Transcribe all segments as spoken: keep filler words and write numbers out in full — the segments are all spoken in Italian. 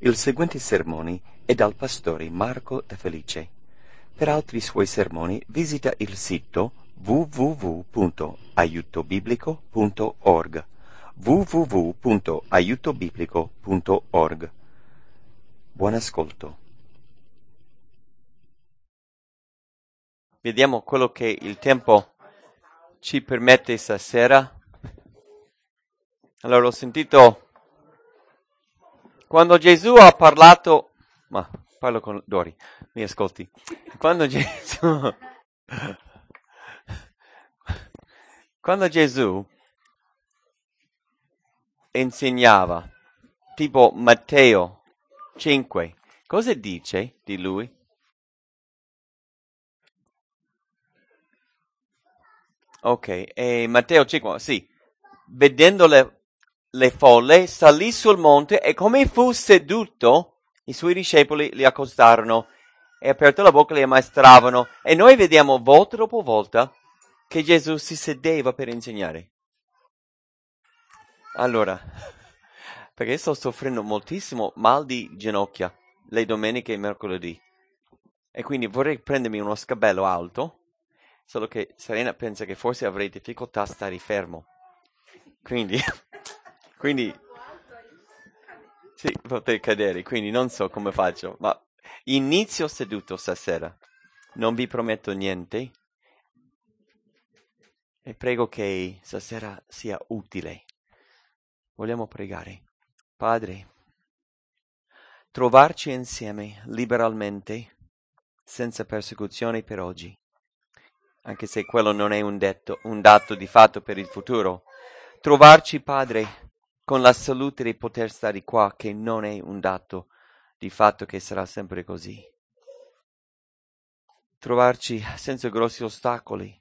Il seguente sermone è dal pastore Marco De Felice. Per altri suoi sermoni visita il sito w w w punto aiuto biblico punto org w w w punto aiuto biblico punto org. Buon ascolto. Vediamo quello che il tempo ci permette stasera. Allora, ho sentito quando Gesù ha parlato, ma parlo con Dori, mi ascolti. Quando Gesù quando Gesù insegnava, tipo Matteo cinque, cosa dice di lui? Ok, e Matteo cinque, sì, vedendo le, le folle, salì sul monte e come fu seduto, i suoi discepoli li accostarono e aperto la bocca li ammaestravano. E noi vediamo volta dopo volta che Gesù si sedeva per insegnare. Allora, perché sto soffrendo moltissimo mal di ginocchia le domeniche e mercoledì e quindi vorrei prendermi uno scabello alto. Solo che Serena pensa che forse avrei difficoltà a stare fermo. Quindi, quindi, sì, potrei cadere, quindi non so come faccio, ma inizio seduto stasera. Non vi prometto niente. E prego che stasera sia utile. Vogliamo pregare. Padre, trovarci insieme liberalmente, senza persecuzioni per oggi. Anche se quello non è un detto, un dato di fatto per il futuro. Trovarci, Padre, con la salute di poter stare qua, che non è un dato di fatto che sarà sempre così. Trovarci senza grossi ostacoli.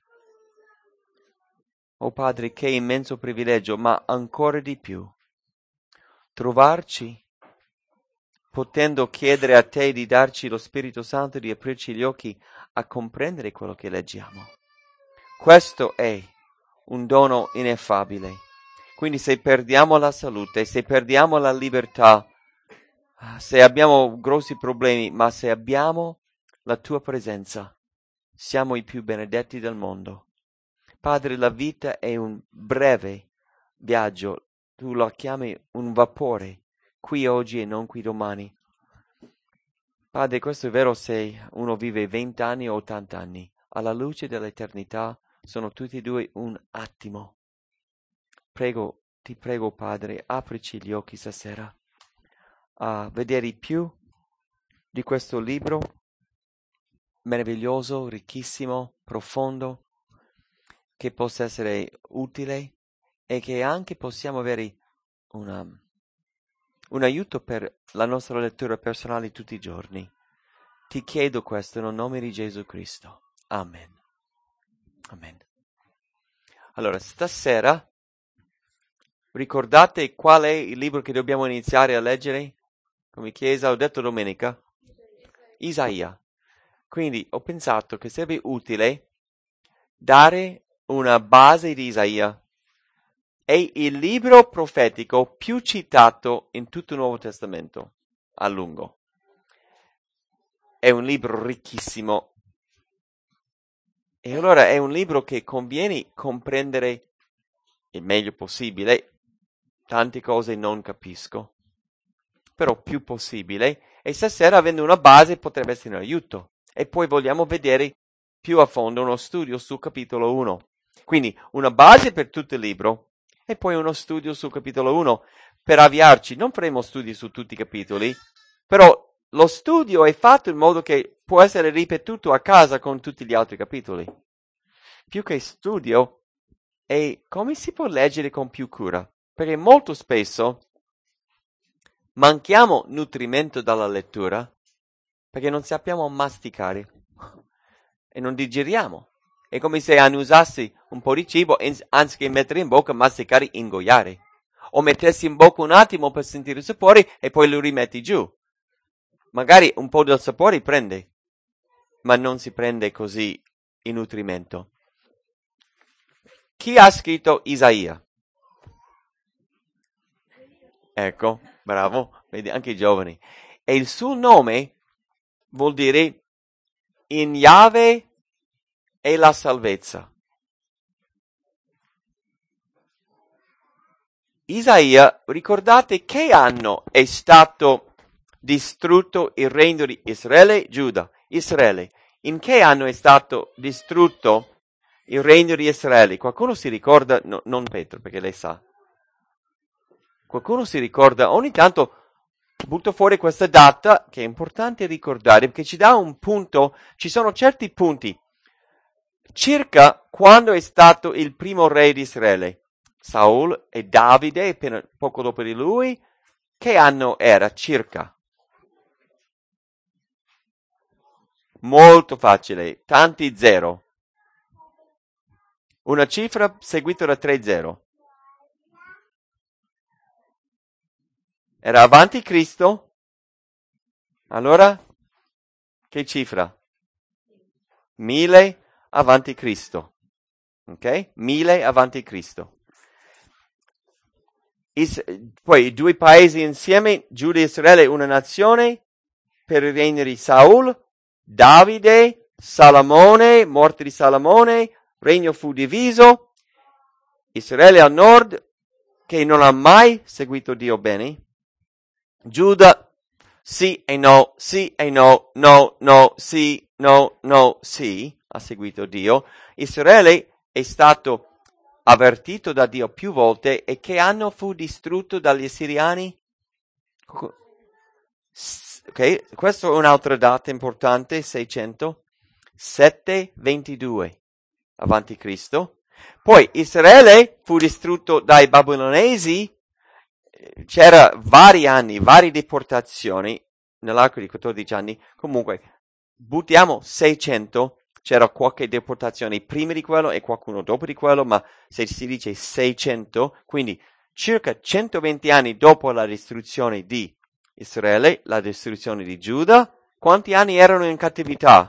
Oh Padre, che immenso privilegio, ma ancora di più. Trovarci potendo chiedere a Te di darci lo Spirito Santo, di aprirci gli occhi a comprendere quello che leggiamo. Questo è un dono ineffabile. Quindi se perdiamo la salute, se perdiamo la libertà, se abbiamo grossi problemi, ma se abbiamo la Tua presenza, siamo i più benedetti del mondo. Padre, la vita è un breve viaggio, Tu la chiami un vapore, qui oggi e non qui domani. Padre, questo è vero se uno vive venti anni o ottanta anni. Alla luce dell'eternità sono tutti e due un attimo. Prego, ti prego, Padre, aprici gli occhi stasera a vedere più di questo libro meraviglioso, ricchissimo, profondo, che possa essere utile e che anche possiamo avere una, un aiuto per la nostra lettura personale tutti i giorni. Ti chiedo questo nel nome di Gesù Cristo. Amen. Amen. Allora, stasera ricordate qual è il libro che dobbiamo iniziare a leggere? Come chiesa, ho detto domenica? Isaia. Quindi ho pensato che sarebbe utile dare una base di Isaia. È il libro profetico più citato in tutto il Nuovo Testamento, a lungo. È un libro ricchissimo. E allora è un libro che conviene comprendere il meglio possibile. Tante cose non capisco, però più possibile. E stasera, avendo una base, potrebbe essere un aiuto. E poi vogliamo vedere più a fondo uno studio sul capitolo uno. Quindi una base per tutto il libro e poi uno studio sul capitolo uno per avviarci. Non faremo studi su tutti i capitoli, però lo studio è fatto in modo che può essere ripetuto a casa con tutti gli altri capitoli. Più che studio è come si può leggere con più cura, perché molto spesso manchiamo nutrimento dalla lettura perché non sappiamo masticare e non digeriamo. È come se annusassi un po' di cibo e anziché mettere in bocca, masticare, ingoiare. O mettessi in bocca un attimo per sentire il sapore e poi lo rimetti giù. Magari un po' del sapore prende, ma non si prende così il nutrimento. Chi ha scritto Isaia? Ecco, bravo. vedi, anche i giovani. E il suo nome vuol dire in Yahweh è la salvezza. Isaia, ricordate che anno è stato distrutto il regno di Israele? Giuda, Israele. In che anno è stato distrutto il regno di Israele? Qualcuno si ricorda? No, non Pietro, perché lei sa. Qualcuno si ricorda? Ogni tanto butto fuori questa data che è importante ricordare perché ci dà un punto, ci sono certi punti circa quando è stato il primo re di Israele. Saul e Davide, appena poco dopo di lui, che anno era circa? Molto facile, tanti zero. Una cifra seguita da tre zero. Era avanti Cristo? Allora, che cifra? Mille avanti Cristo. Ok? Mille avanti Cristo. Is, poi i due paesi insieme, Giuda e Israele, una nazione, per il regno di Saul, Davide, Salomone, morte di Salomone, regno fu diviso, Israele al nord, che non ha mai seguito Dio bene, Giuda, sì e no, sì e no, no, no, sì, no, no, sì, ha seguito Dio, Israele è stato avvertito da Dio più volte. E che anno fu distrutto dagli Assiriani? Ok, questa è un'altra data importante, seicento, settecentoventidue avanti Cristo. Poi Israele fu distrutto dai babilonesi, c'era vari anni, varie deportazioni nell'arco di quattordici anni. Comunque, buttiamo seicento. C'era qualche deportazione prima di quello e qualcuno dopo di quello, ma se si dice seicento, quindi circa centoventi anni dopo la distruzione di Israele, la distruzione di Giuda, quanti anni erano in cattività?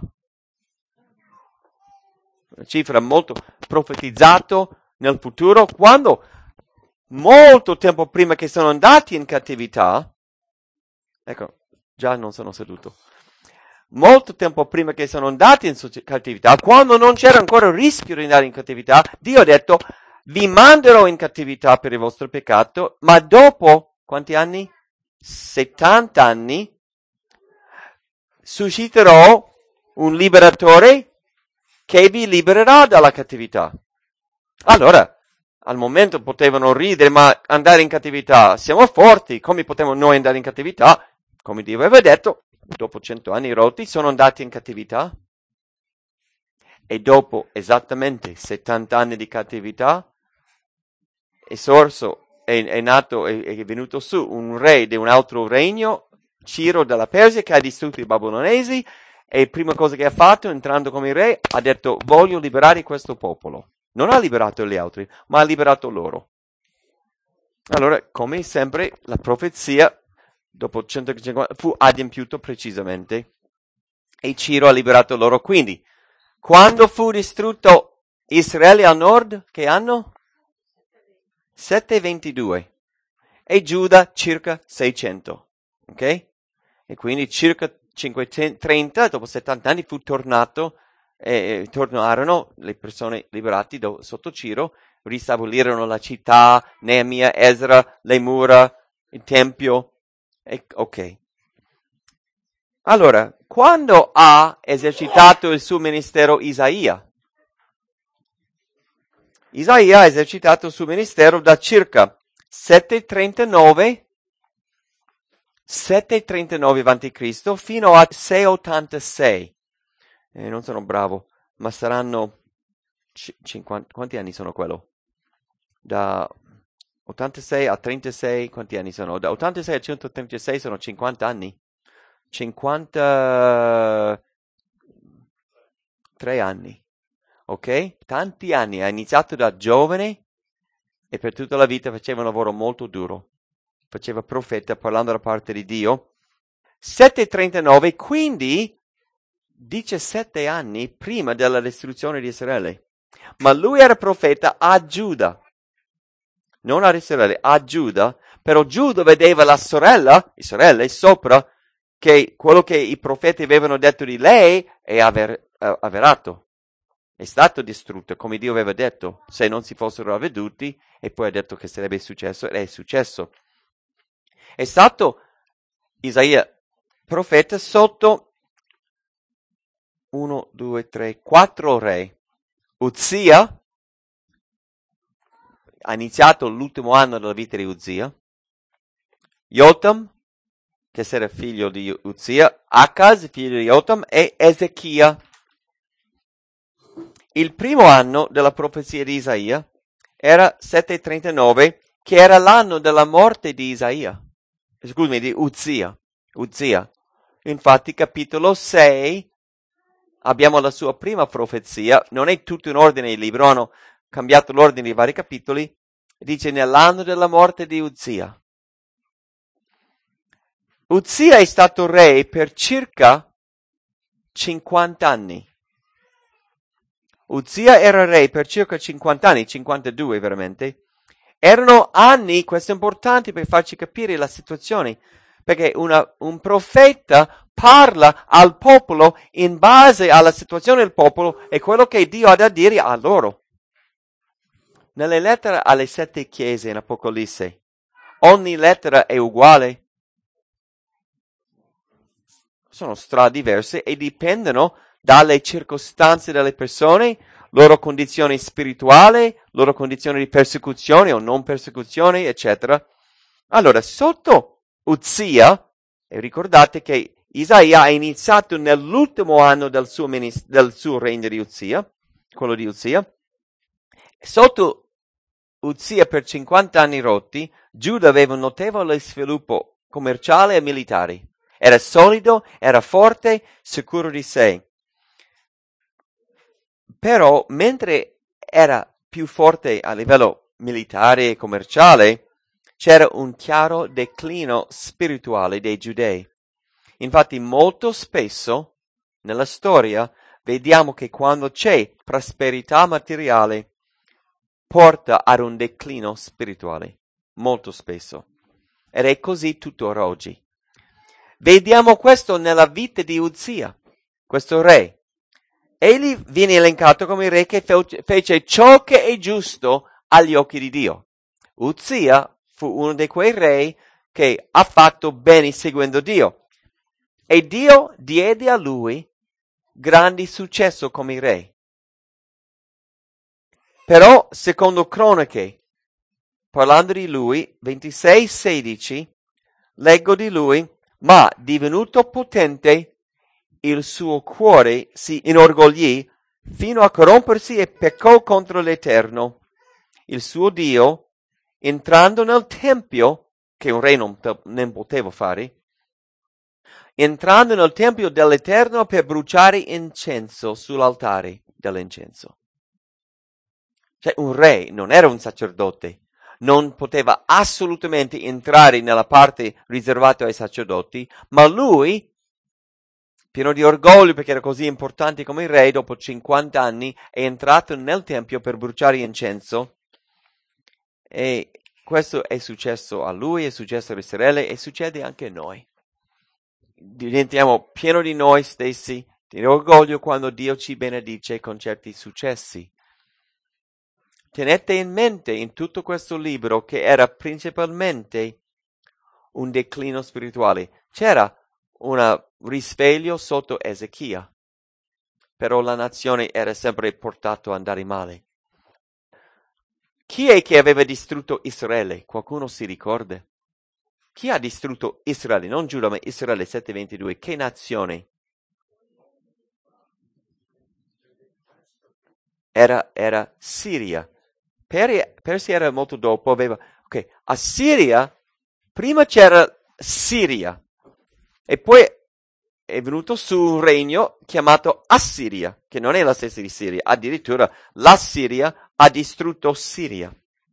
Una cifra molto profetizzato nel futuro, quando molto tempo prima che sono andati in cattività, ecco, già non sono seduto. Molto tempo prima che sono andati in cattività, quando non c'era ancora il rischio di andare in cattività, Dio ha detto, vi manderò in cattività per il vostro peccato, ma dopo, quanti anni? settanta anni, susciterò un liberatore che vi libererà dalla cattività. Allora, al momento potevano ridere, ma andare in cattività, siamo forti, come potremmo noi andare in cattività? Come Dio aveva detto, dopo cento anni rotti, sono andati in cattività. E dopo esattamente settanta anni di cattività, è sorso, è, è nato, è, è venuto su un re di un altro regno, Ciro della Persia, che ha distrutto i babilonesi, e la prima cosa che ha fatto, entrando come re, ha detto, voglio liberare questo popolo. Non ha liberato gli altri, ma ha liberato loro. Allora, come sempre, la profezia dopo centocinquanta fu adempiuto precisamente e Ciro ha liberato loro. Quindi, quando fu distrutto Israele al nord, che anno? settecentoventidue e Giuda circa seicento, ok? E quindi circa cinquecentotrenta, dopo settanta anni, fu tornato, e tornarono le persone liberate do, sotto Ciro, ristabilirono la città, Neemia, Ezra, le mura, il tempio. E, ok. Allora, quando ha esercitato il suo ministero Isaia? Isaia ha esercitato il suo ministero da circa settecentotrentanove, settecentotrentanove avanti Cristo fino a seicentottantasei. Eh, non sono bravo, ma saranno cinquanta, quanti anni sono quello? Da ottantasei a trentasei, quanti anni sono? Da ottantasei a centotrentasei sono cinquanta anni. cinquantatré anni. Ok? Tanti anni. Ha iniziato da giovane e per tutta la vita faceva un lavoro molto duro. Faceva profeta parlando da parte di Dio. settecentotrentanove, quindi diciassette anni prima della distruzione di Israele. Ma lui era profeta a Giuda. Non a Israele, a Giuda, Però Giuda vedeva la sorella, le sorelle sopra, che quello che i profeti avevano detto di lei è aver, uh, avverato. È stato distrutto, come Dio aveva detto, se non si fossero avveduti, e poi ha detto che sarebbe successo, ed è successo. È stato Isaia profeta sotto uno, due, tre, quattro re. Uzia ha iniziato l'ultimo anno della vita di Uzia. Jotam, che era figlio di Uzia, Acaz, figlio di Jotam, e Ezechia. Il primo anno della profezia di Isaia era settecentotrentanove, che era l'anno della morte di Isaia. Scusami, di Uzia. Uzia. Infatti, capitolo sei, abbiamo la sua prima profezia, non è tutto in ordine il libro, hanno cambiato l'ordine di vari capitoli, dice nell'anno della morte di Uzia. Uzia è stato re per circa cinquanta anni. Uzia era re per circa cinquanta anni, cinquantadue veramente. Erano anni, questo è importante per farci capire la situazione, perché una, un profeta parla al popolo in base alla situazione del popolo e quello che Dio ha da dire a loro. Nelle lettere alle sette chiese in Apocalisse, ogni lettera è uguale. Sono stradiverse e dipendono dalle circostanze delle persone, loro condizioni spirituali, loro condizioni di persecuzione o non persecuzione, eccetera. Allora, sotto Uzia, e ricordate che Isaia ha iniziato nell'ultimo anno del suo, minist- del suo regno di Uzia, quello di Uzia, sotto Uzia per cinquanta anni rotti, Giuda aveva un notevole sviluppo commerciale e militare. Era solido, era forte, sicuro di sé. Però, mentre era più forte a livello militare e commerciale, c'era un chiaro declino spirituale dei giudei. Infatti, molto spesso nella storia vediamo che quando c'è prosperità materiale, porta ad un declino spirituale. Molto spesso. Ed è così tuttora oggi. Vediamo questo nella vita di Uzia, questo re. Egli viene elencato come re che fece ciò che è giusto agli occhi di Dio. Uzia fu uno di quei re che ha fatto bene seguendo Dio. E Dio diede a lui grande successo come re. Però, secondo Cronache, parlando di lui, ventisei sedici, leggo di lui, ma divenuto potente, il suo cuore si inorgoglì fino a corrompersi e peccò contro l'Eterno, il suo Dio, entrando nel tempio, che un re non, non poteva fare, entrando nel tempio dell'Eterno per bruciare incenso sull'altare dell'incenso. Cioè un re non era un sacerdote, non poteva assolutamente entrare nella parte riservata ai sacerdoti, ma lui, pieno di orgoglio perché era così importante come il re, dopo cinquanta anni è entrato nel tempio per bruciare incenso. E questo è successo a lui, è successo alle sorelle e succede anche a noi. Diventiamo pieni di noi stessi, di orgoglio quando Dio ci benedice con certi successi. Tenete in mente in tutto questo libro che era principalmente un declino spirituale. C'era un risveglio sotto Ezechia, però la nazione era sempre portata ad andare male. Chi è che aveva distrutto Israele? Qualcuno si ricorda? Chi ha distrutto Israele? Non Giuda, ma Israele sette ventidue. Che nazione? Era, era Siria. Persia era molto dopo, aveva... Ok, Assiria, prima c'era Siria, e poi è venuto su un regno chiamato Assiria, che non è la stessa di Siria, addirittura l'Assiria ha distrutto Siria,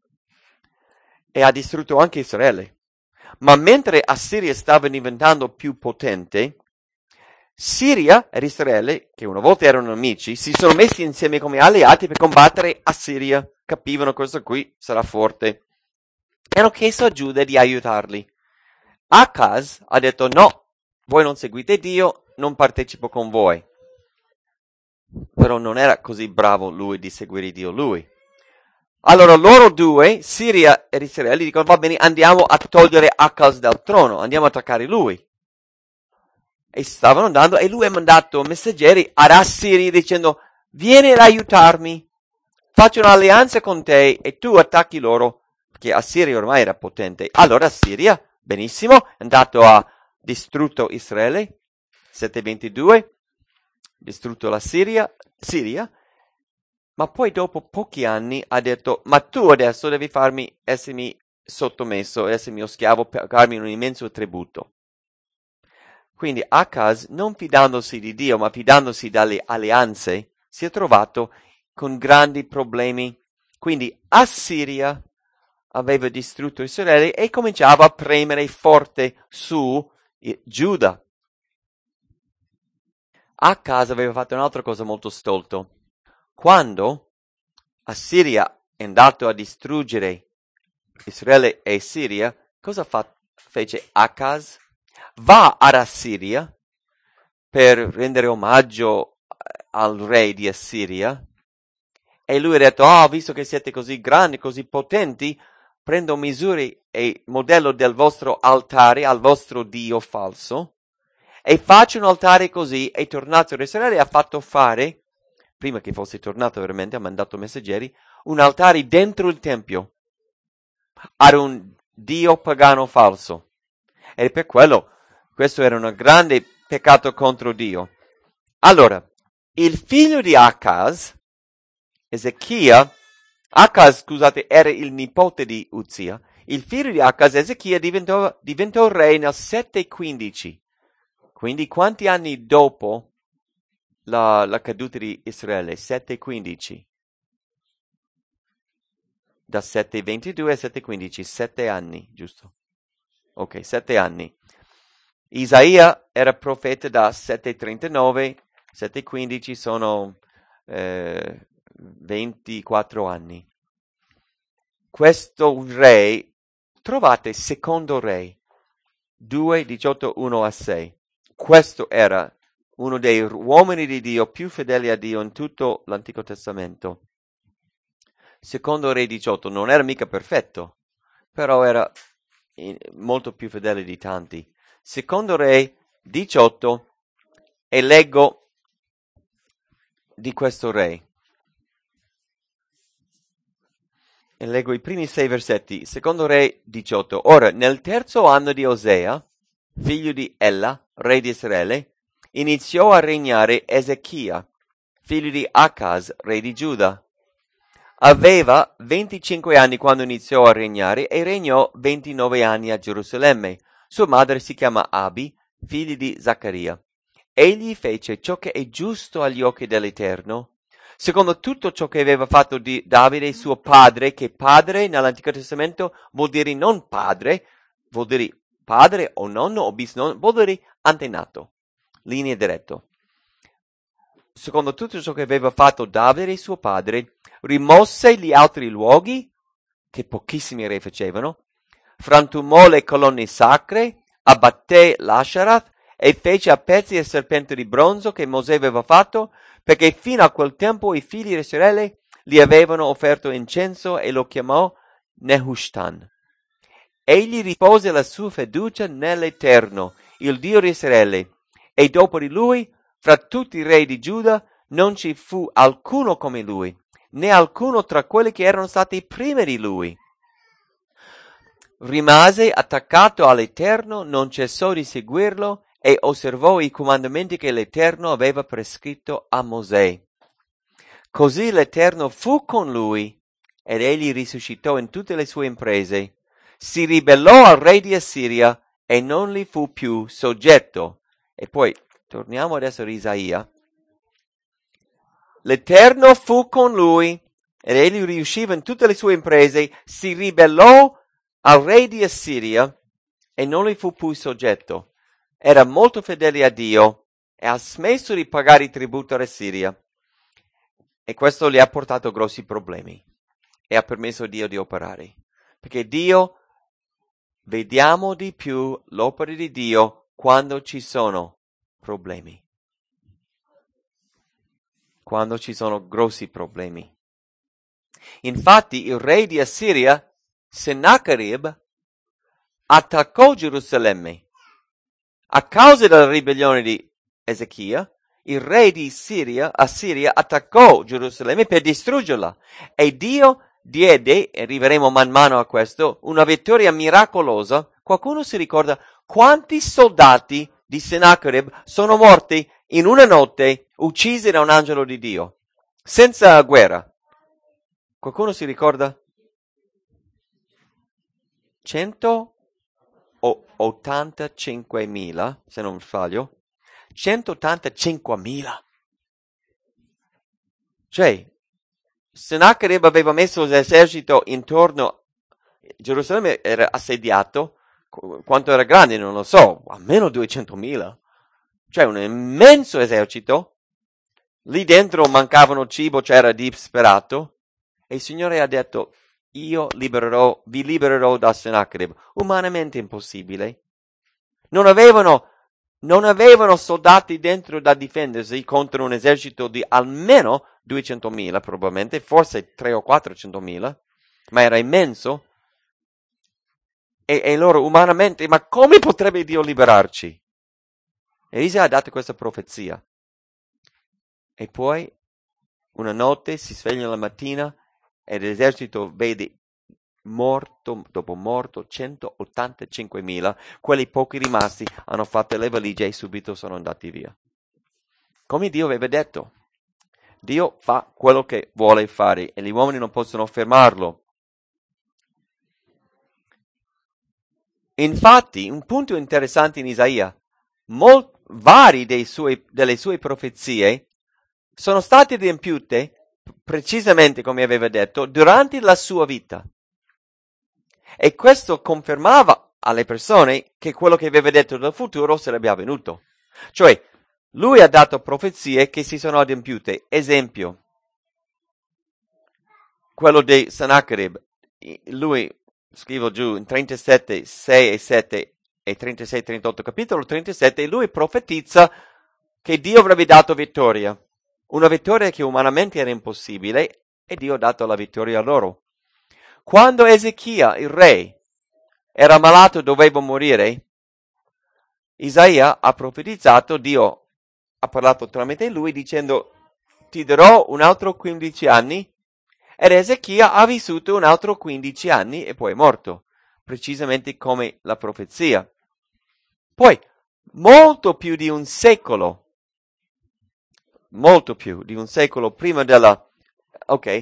e ha distrutto anche Israele. Ma mentre Assiria stava diventando più potente, Siria ed Israele, che una volta erano amici, si sono messi insieme come alleati per combattere Assiria. Capivano questo qui sarà forte. e hanno chiesto a Giuda di aiutarli. Acaz ha detto no, voi non seguite Dio, non partecipo con voi. Però non era così bravo lui di seguire Dio lui. Allora loro due, Siria e Israele, dicono va bene, andiamo a togliere Acaz dal trono, andiamo a attaccare lui. E stavano andando e lui ha mandato messaggeri ad Assiria dicendo vieni ad aiutarmi, faccio un'alleanza con te e tu attacchi loro, perché Assiria ormai era potente. Allora Assiria, benissimo, è andato a distrutto Israele, settecentoventidue, distrutto la Siria, Siria, ma poi dopo pochi anni ha detto ma tu adesso devi farmi essermi sottomesso, essere mio schiavo, pagarmi un immenso tributo. Quindi Acaz, non fidandosi di Dio, ma fidandosi dalle alleanze, si è trovato con grandi problemi. Quindi Assiria aveva distrutto Israele e cominciava a premere forte su Giuda. Acaz aveva fatto un'altra cosa molto stolto. Quando Assiria è andato a distruggere Israele e Siria, cosa fa- fece Acaz? Va ad Assiria per rendere omaggio al re di Assiria e lui ha detto, ah, oh, visto che siete così grandi, così potenti, prendo misure e modello del vostro altare al vostro Dio falso e faccio un altare così. È tornato ad Israele e ha fatto fare, prima che fosse tornato veramente, ha mandato messaggeri, un altare dentro il tempio ad un Dio pagano falso. E per quello questo era un grande peccato contro Dio. Allora, il figlio di Acaz, Ezechia, Acaz, scusate, era il nipote di Uzia, il figlio di Acaz, Ezechia, diventò, diventò re nel settecentoquindici. Quindi quanti anni dopo la, la caduta di Israele? settecentoquindici. Da settecentoventidue a settecentoquindici, sette anni, giusto? Ok, sette anni. Isaia era profeta da settecentotrentanove, settecentoquindici sono eh, ventiquattro anni. Questo re, trovate secondo re, due, diciotto, uno a sei. Questo era uno dei uomini di Dio più fedeli a Dio in tutto l'Antico Testamento. Secondo re diciotto non era mica perfetto, però era molto più fedele di tanti. Secondo re diciotto, e leggo di questo re. E leggo i primi sei versetti. Secondo re diciotto. Ora, nel terzo anno di Osea, figlio di Ella, re di Israele, iniziò a regnare Ezechia, figlio di Acaz, re di Giuda. Aveva venticinque anni quando iniziò a regnare e regnò ventinove anni a Gerusalemme. Sua madre si chiama Abi, figlia di Zaccaria. Egli fece ciò che è giusto agli occhi dell'Eterno, secondo tutto ciò che aveva fatto di Davide suo padre, che padre nell'Antico Testamento vuol dire non padre, vuol dire padre o nonno o bisnonno, vuol dire antenato, linea diretta. Secondo tutto ciò che aveva fatto Davide suo padre, rimosse gli altri luoghi, che pochissimi re facevano, frantumò le colonne sacre, abbatté l'Asherat e fece a pezzi il serpente di bronzo che Mosè aveva fatto, perché fino a quel tempo i figli di Israele gli avevano offerto incenso e lo chiamò Nehushtan. Egli ripose la sua fiducia nell'Eterno, il Dio di Israele, e dopo di lui, fra tutti i re di Giuda, non ci fu alcuno come lui, né alcuno tra quelli che erano stati prima di lui. Rimase attaccato all'Eterno, non cessò di seguirlo e osservò i comandamenti che l'Eterno aveva prescritto a Mosè. Così l'Eterno fu con lui ed egli risuscitò in tutte le sue imprese. Si ribellò al re di Assiria e non gli fu più soggetto. E poi torniamo adesso a Isaia. L'Eterno fu con lui ed egli riusciva in tutte le sue imprese. Si ribellò al re di Assiria e non gli fu più soggetto. Era molto fedele a Dio e ha smesso di pagare il tributo all'Assiria. E questo gli ha portato grossi problemi e ha permesso a Dio di operare. Perché Dio vediamo di più l'opera di Dio quando ci sono problemi. Quando ci sono grossi problemi. Infatti il re di Assiria, Sennacherib, attaccò Gerusalemme. A causa della ribellione di Ezechia, il re di Siria, Assiria attaccò Gerusalemme per distruggerla e Dio diede, e arriveremo man mano a questo, una vittoria miracolosa. Qualcuno si ricorda quanti soldati di Sennacherib sono morti in una notte, uccisi da un angelo di Dio, senza guerra? Qualcuno si ricorda? centottantacinquemila, se non sbaglio. centottantacinquemila. Cioè, Sennacherib aveva messo l'esercito intorno a Gerusalemme, era assediato. Quanto era grande non lo so, almeno duecentomila. Cioè un immenso esercito. Lì dentro mancavano cibo, c'era disperato. E il Signore ha detto: io libererò, vi libererò da Sennacherib. Umanamente impossibile. Non avevano, non avevano soldati dentro da difendersi contro un esercito di almeno duecentomila, probabilmente, forse tre o quattrocentomila, ma era immenso. E, e loro umanamente, ma come potrebbe Dio liberarci? E Isaia ha dato questa profezia. E poi, una notte, si sveglia la mattina e l'esercito vede morto dopo morto centottantacinquemila. Quelli pochi rimasti hanno fatto le valigie e subito sono andati via. Come Dio aveva detto. Dio fa quello che vuole fare e gli uomini non possono fermarlo. Infatti, un punto interessante in Isaia, molti, vari dei suoi, delle sue profezie sono state adempiute, precisamente come aveva detto, durante la sua vita. E questo confermava alle persone che quello che aveva detto del futuro sarebbe avvenuto. Cioè, lui ha dato profezie che si sono adempiute. Esempio, quello di Sennacherib. Lui, scrivo giù, in trentasette, sei e sette e trentasei trentotto, capitolo trentasette, lui profetizza che Dio avrebbe dato vittoria. Una vittoria che umanamente era impossibile e Dio ha dato la vittoria a loro. Quando Ezechia, il re, era malato e doveva morire, Isaia ha profetizzato, Dio ha parlato tramite lui dicendo: ti darò un altro quindici anni, ed Ezechia ha vissuto un altro quindici anni e poi è morto, precisamente come la profezia. Poi, molto più di un secolo, molto più di un secolo prima della... Ok,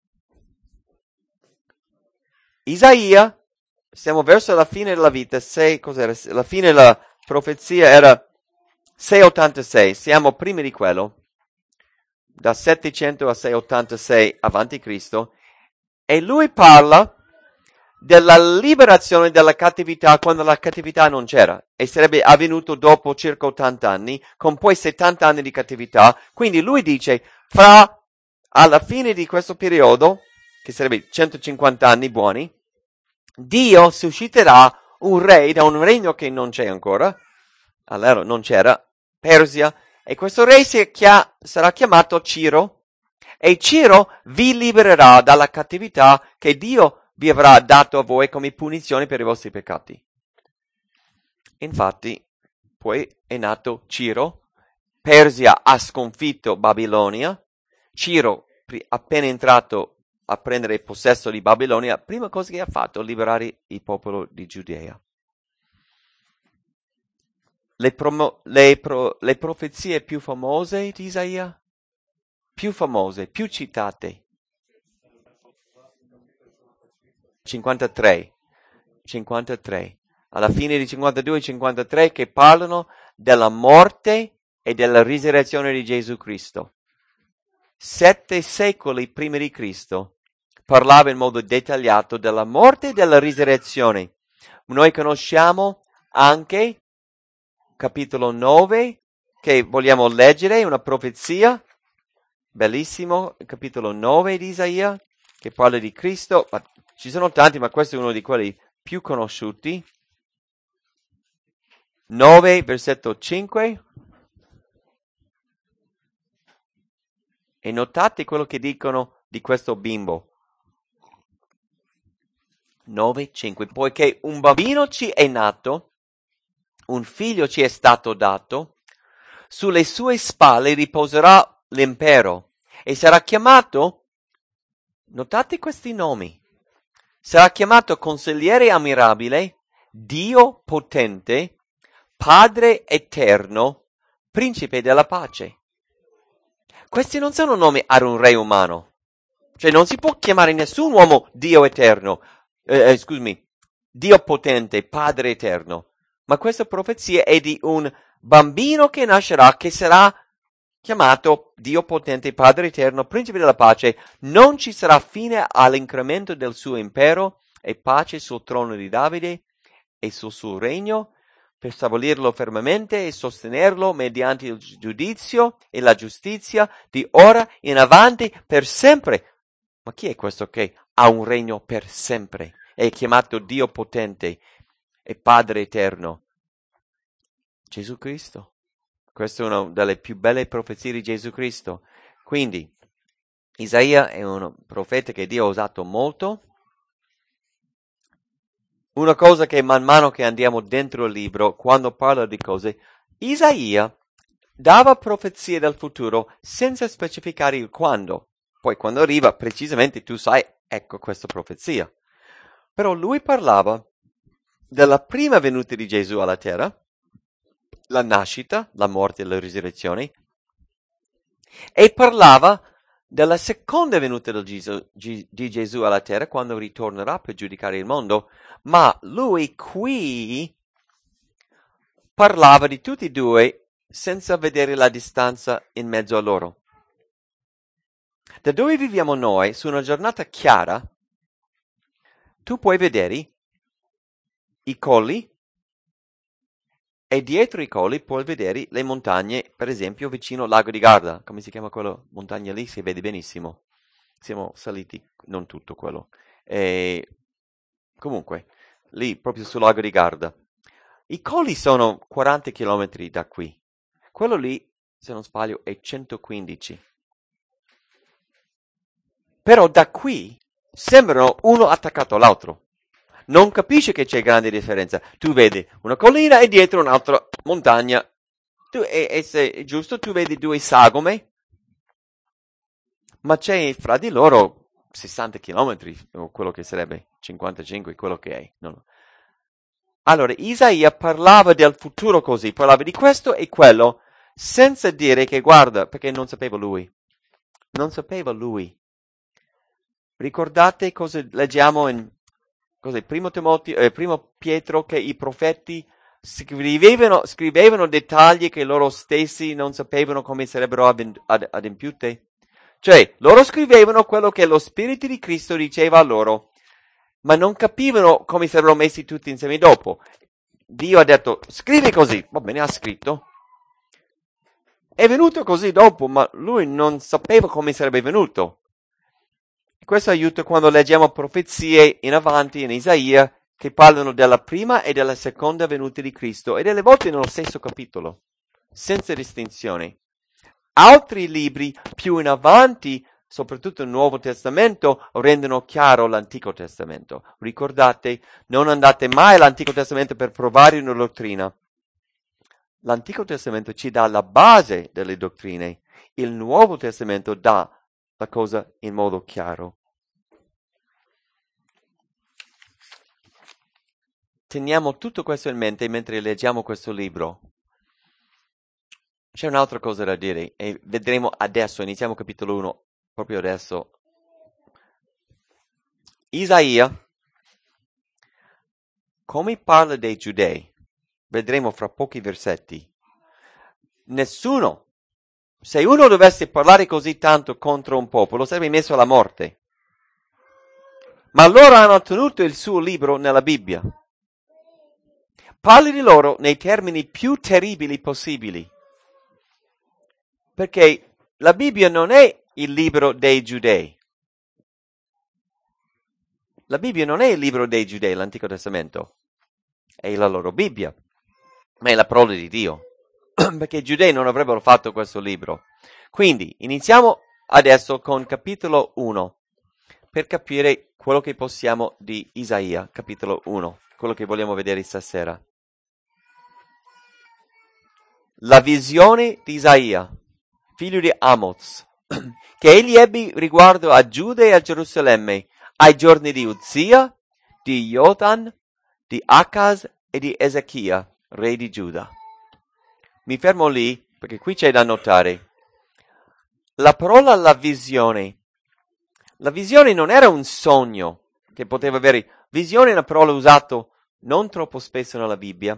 Isaia, siamo verso la fine della vita, sei, cos'era? La fine della profezia era seicentottantasei, siamo prima di quello, da settecento a seicentottantasei avanti Cristo, e lui parla della liberazione dalla cattività quando la cattività non c'era, e sarebbe avvenuto dopo circa ottanta anni, con poi settanta anni di cattività. Quindi lui dice, fra alla fine di questo periodo, che sarebbe centocinquanta anni buoni, Dio susciterà un re da un regno che non c'è ancora, allora non c'era, Persia, e questo re si chia- sarà chiamato Ciro, e Ciro vi libererà dalla cattività che Dio vi avrà dato a voi come punizione per i vostri peccati. Infatti, poi è nato Ciro, Persia ha sconfitto Babilonia, Ciro, appena entrato a prendere possesso di Babilonia, prima cosa che ha fatto, liberare il popolo di Giudea. Le, promo- le, pro- le profezie più famose di Isaia? Più famose, più citate. cinquantatré. cinquantatré. Alla fine di cinquantadue e cinquantatré che parlano della morte e della risurrezione di Gesù Cristo. Sette secoli prima di Cristo parlava in modo dettagliato della morte e della risurrezione. Noi conosciamo anche capitolo nove, che vogliamo leggere, una profezia, bellissimo, capitolo nove di Isaia, che parla di Cristo. Ma ci sono tanti, ma questo è uno di quelli più conosciuti. nove, versetto cinque. E notate quello che dicono di questo bimbo. nove, cinque. Poiché un bambino ci è nato, un figlio ci è stato dato, sulle sue spalle riposerà l'impero e sarà chiamato, notate questi nomi, sarà chiamato consigliere ammirabile, Dio potente, Padre eterno, principe della pace. Questi non sono nomi ad un re umano, cioè non si può chiamare nessun uomo Dio eterno, eh, eh, scusami, Dio potente, Padre eterno, ma questa profezia è di un bambino che nascerà, che sarà chiamato Dio potente, Padre eterno, principe della pace. Non ci sarà fine all'incremento del suo impero e pace sul trono di Davide e sul suo regno, per stabilirlo fermamente e sostenerlo mediante il giudizio e la giustizia di ora in avanti per sempre. Ma chi è questo che ha un regno per sempre? È chiamato Dio potente e Padre eterno. Gesù Cristo. Questa è una delle più belle profezie di Gesù Cristo. Quindi, Isaia è un profeta che Dio ha usato molto. Una cosa che man mano che andiamo dentro il libro, quando parla di cose, Isaia dava profezie del futuro senza specificare il quando. Poi quando arriva precisamente tu sai, ecco questa profezia. Però lui parlava della prima venuta di Gesù alla terra, la nascita, la morte e la risurrezione, e parlava della seconda venuta di Gesù, di Gesù alla terra, quando ritornerà per giudicare il mondo. Ma lui qui parlava di tutti e due senza vedere la distanza in mezzo a loro. Da dove viviamo noi, su una giornata chiara, tu puoi vedere i colli e dietro i colli puoi vedere le montagne, per esempio vicino al lago di Garda. Come si chiama quella montagna lì? Si vede benissimo. Siamo saliti, non tutto quello. E comunque, lì proprio sul lago di Garda. I colli sono quaranta chilometri da qui. Quello lì, se non sbaglio, è centoquindici. Però da qui sembrano uno attaccato all'altro. Non capisci che c'è grande differenza. Tu vedi una collina e dietro un'altra montagna. Tu, e, e se è giusto, tu vedi due sagome, ma c'è fra di loro sessanta chilometri, o quello che sarebbe, cinquantacinque, quello che è. No. Allora, Isaia parlava del futuro così, parlava di questo e quello, senza dire che guarda, perché non sapeva lui. Non sapeva lui. Ricordate cosa leggiamo in cos'è, primo, Timoteo, eh, primo Pietro, che i profeti scrivevano, scrivevano dettagli che loro stessi non sapevano come sarebbero ad, adempiute? Cioè, loro scrivevano quello che lo Spirito di Cristo diceva a loro, ma non capivano come sarebbero messi tutti insieme dopo. Dio ha detto, scrivi così, va bene, ha scritto. È venuto così dopo, ma lui non sapeva come sarebbe venuto. Questo aiuta quando leggiamo profezie in avanti in Isaia che parlano della prima e della seconda venuta di Cristo e delle volte nello stesso capitolo, senza distinzione. Altri libri più in avanti, soprattutto il Nuovo Testamento, rendono chiaro l'Antico Testamento. Ricordate, non andate mai all'Antico Testamento per provare una dottrina. L'Antico Testamento ci dà la base delle dottrine, il Nuovo Testamento dà la cosa in modo chiaro. Teniamo tutto questo in mente mentre leggiamo questo libro. C'è un'altra cosa da dire e vedremo adesso, iniziamo capitolo uno, proprio adesso. Isaia, come parla dei giudei, vedremo fra pochi versetti. Nessuno, se uno dovesse parlare così tanto contro un popolo, sarebbe messo alla morte. Ma loro hanno tenuto il suo libro nella Bibbia. Parli di loro nei termini più terribili possibili. Perché la Bibbia non è il libro dei giudei. la Bibbia non è il libro dei Giudei, l'Antico Testamento, è la loro Bibbia, ma è la parola di Dio, perché i Giudei non avrebbero fatto questo libro. Quindi iniziamo adesso con capitolo uno, per capire quello che possiamo di Isaia, capitolo uno, quello che vogliamo vedere stasera. La visione di Isaia, figlio di Amoz, che egli ebbe riguardo a Giuda e a Gerusalemme, ai giorni di Uzia, di Jotam, di Acaz e di Ezechia, re di Giuda. Mi fermo lì, perché qui c'è da notare. La parola la visione. La visione non era un sogno che poteva avere. Visione è una parola usata non troppo spesso nella Bibbia.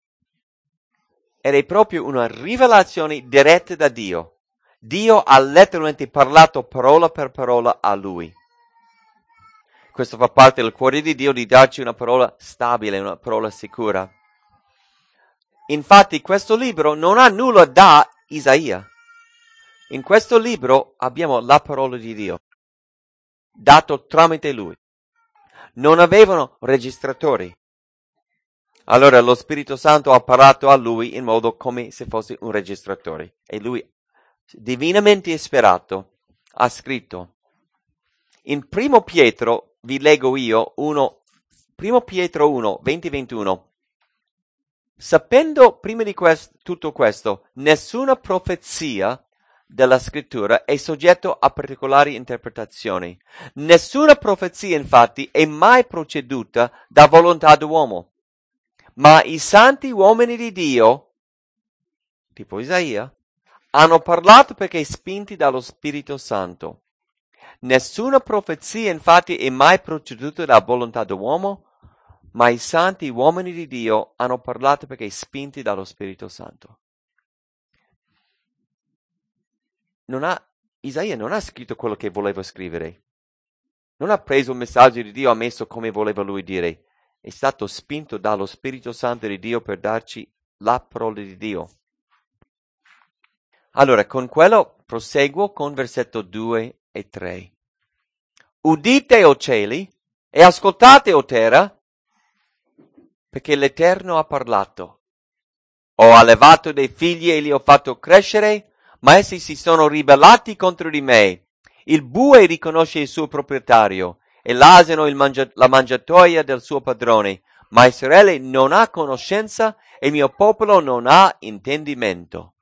Era proprio una rivelazione diretta da Dio. Dio ha letteralmente parlato parola per parola a lui. Questo fa parte del cuore di Dio, di darci una parola stabile, una parola sicura. Infatti questo libro non ha nulla da Isaia. In questo libro abbiamo la parola di Dio, dato tramite lui. Non avevano registratori. Allora lo Spirito Santo ha parlato a lui in modo come se fosse un registratore. E lui, divinamente ispirato, ha scritto. In primo Pietro, vi leggo io, uno, primo Pietro uno, venti ventuno. Sapendo prima di questo, tutto questo, nessuna profezia della scrittura è soggetto a particolari interpretazioni. Nessuna profezia, infatti, è mai proceduta da volontà d'uomo. Ma i santi uomini di Dio, tipo Isaia, hanno parlato perché spinti dallo Spirito Santo. Nessuna profezia, infatti, è mai proceduta da volontà d'uomo, ma i santi uomini di Dio hanno parlato perché spinti dallo Spirito Santo. Non ha, Isaia non ha scritto quello che voleva scrivere. Non ha preso il messaggio di Dio e ha messo come voleva lui dire. È stato spinto dallo Spirito Santo di Dio per darci la parola di Dio. Allora, con quello proseguo con versetto due e tre. Udite, o cieli, e ascoltate, o terra, perché l'Eterno ha parlato. Ho allevato dei figli e li ho fatto crescere, ma essi si sono ribellati contro di me. Il bue riconosce il suo proprietario, e l'asino il mangia- la mangiatoia del suo padrone, ma Israele non ha conoscenza e il mio popolo non ha intendimento.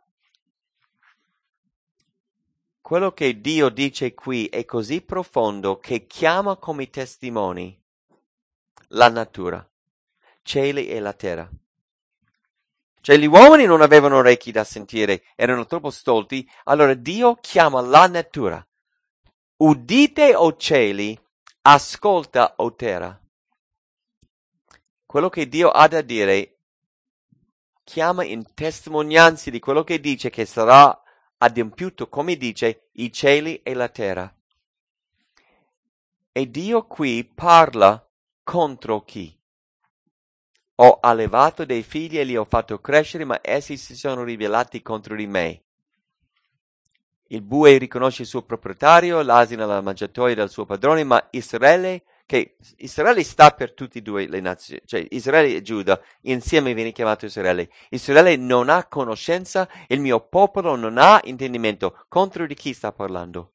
Quello che Dio dice qui è così profondo che chiama come testimoni la natura, cieli e la terra. Cioè gli uomini non avevano orecchi da sentire, erano troppo stolti, allora Dio chiama la natura. Udite, o cieli, ascolta, o terra. Quello che Dio ha da dire chiama in testimonianza di quello che dice che sarà adempiuto, come dice, i cieli e la terra. E Dio qui parla contro chi? Ho allevato dei figli e li ho fatto crescere, ma essi si sono ribellati contro di me. Il bue riconosce il suo proprietario, l'asino la mangiatoia del suo padrone, ma Israele, che Israele sta per tutte e due le nazioni, cioè Israele e Giuda, insieme viene chiamato Israele. Israele non ha conoscenza, il mio popolo non ha intendimento. Contro di chi sta parlando?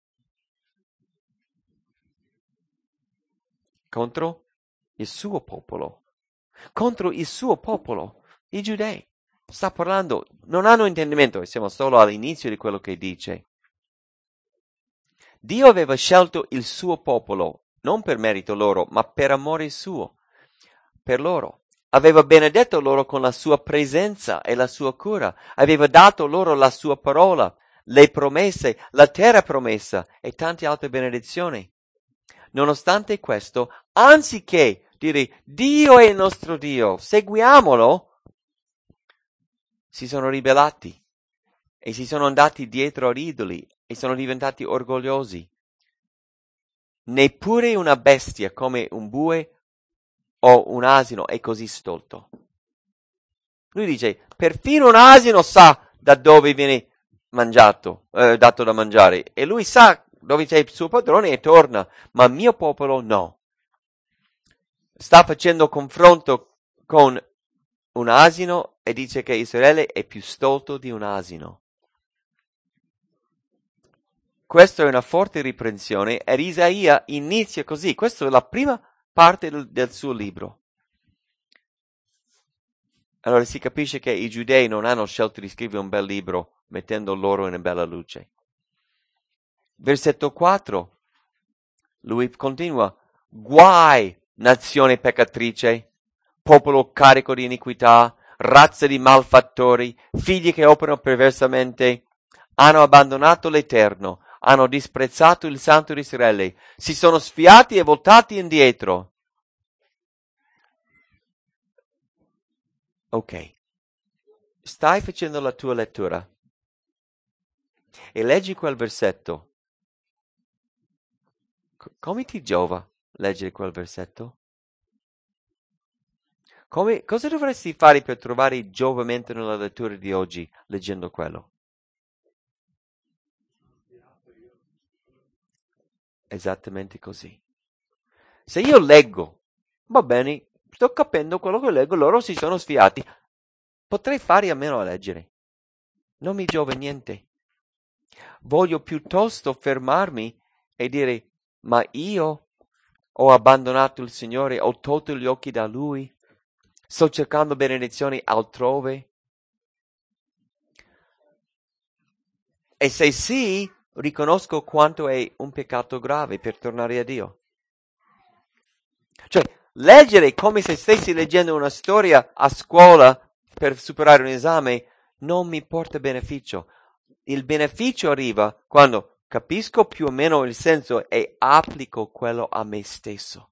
Contro il suo popolo. Contro il suo popolo, i giudei. Sta parlando, non hanno intendimento, e siamo solo all'inizio di quello che dice. Dio aveva scelto il suo popolo, non per merito loro, ma per amore suo, per loro. Aveva benedetto loro con la sua presenza e la sua cura. Aveva dato loro la sua parola, le promesse, la terra promessa e tante altre benedizioni. Nonostante questo, anziché dire Dio è il nostro Dio, seguiamolo, si sono ribellati e si sono andati dietro ad idoli e sono diventati orgogliosi. Neppure una bestia come un bue o un asino è così stolto. Lui dice, perfino un asino sa da dove viene mangiato, eh, dato da mangiare, e lui sa dove c'è il suo padrone e torna, ma mio popolo no. sta facendo confronto con un asino e dice che Israele è più stolto di un asino. Questa è una forte riprensione ed Isaia inizia così. Questa è la prima parte del, del suo libro. Allora si capisce che i giudei non hanno scelto di scrivere un bel libro mettendo loro in una bella luce. Versetto quattro, lui continua: guai, nazione peccatrice, popolo carico di iniquità, razza di malfattori, figli che operano perversamente, hanno abbandonato l'Eterno, hanno disprezzato il Santo di Israele, si sono sfiati e voltati indietro. Ok, stai facendo la tua lettura e leggi quel versetto. C- come ti giova leggere quel versetto? Come, cosa dovresti fare per trovare il giovamento nella lettura di oggi leggendo quello? Esattamente così. Se io leggo, va bene, sto capendo quello che leggo, loro si sono sfiati, potrei fare a meno a leggere. Non mi giova niente. Voglio piuttosto fermarmi e dire: ma io ho abbandonato il Signore, ho tolto gli occhi da Lui, sto cercando benedizioni altrove. E se sì, riconosco quanto è un peccato grave per tornare a Dio. Cioè, leggere come se stessi leggendo una storia a scuola per superare un esame non mi porta beneficio. Il beneficio arriva quando capisco più o meno il senso e applico quello a me stesso.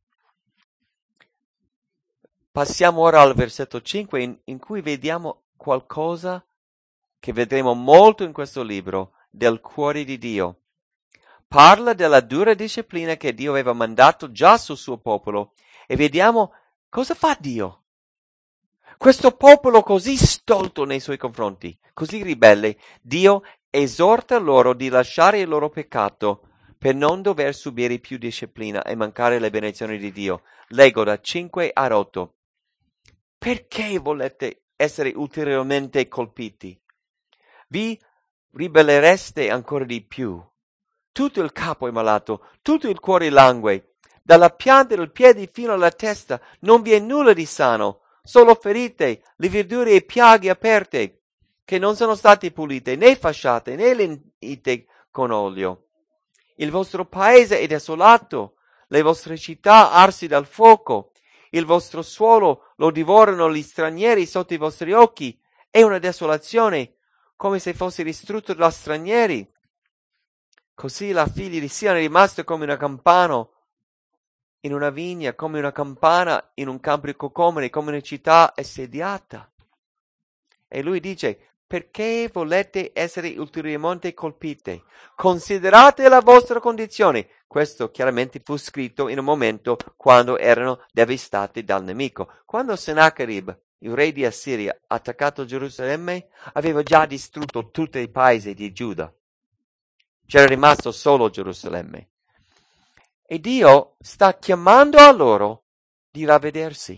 Passiamo ora al versetto cinque in, in cui vediamo qualcosa che vedremo molto in questo libro del cuore di Dio. Parla della dura disciplina che Dio aveva mandato già sul suo popolo e vediamo cosa fa Dio. Questo popolo così stolto nei suoi confronti, così ribelle, Dio esorta loro di lasciare il loro peccato per non dover subire più disciplina e mancare le benedizioni di Dio. Leggo da cinque a otto. Perché volete essere ulteriormente colpiti? Vi ribellereste ancora di più. Tutto il capo è malato, tutto il cuore langue. Dalla pianta del piede fino alla testa non vi è nulla di sano, solo ferite, lividure e piaghe aperte, che non sono state pulite, né fasciate, né lentite con olio. Il vostro paese è desolato, le vostre città arsi dal fuoco, il vostro suolo lo divorano gli stranieri sotto i vostri occhi, è una desolazione, come se fosse distrutto da stranieri. Così la figlia di Sion è rimasta come una campana in una vigna, come una campana in un campo di cocomeri, come una città assediata. E lui dice: perché volete essere ulteriormente colpite? Considerate la vostra condizione. Questo chiaramente fu scritto in un momento quando erano devastati dal nemico. Quando Sennacherib, il re di Assiria, ha attaccato Gerusalemme, aveva già distrutto tutti i paesi di Giuda. C'era rimasto solo Gerusalemme. E Dio sta chiamando a loro di ravvedersi.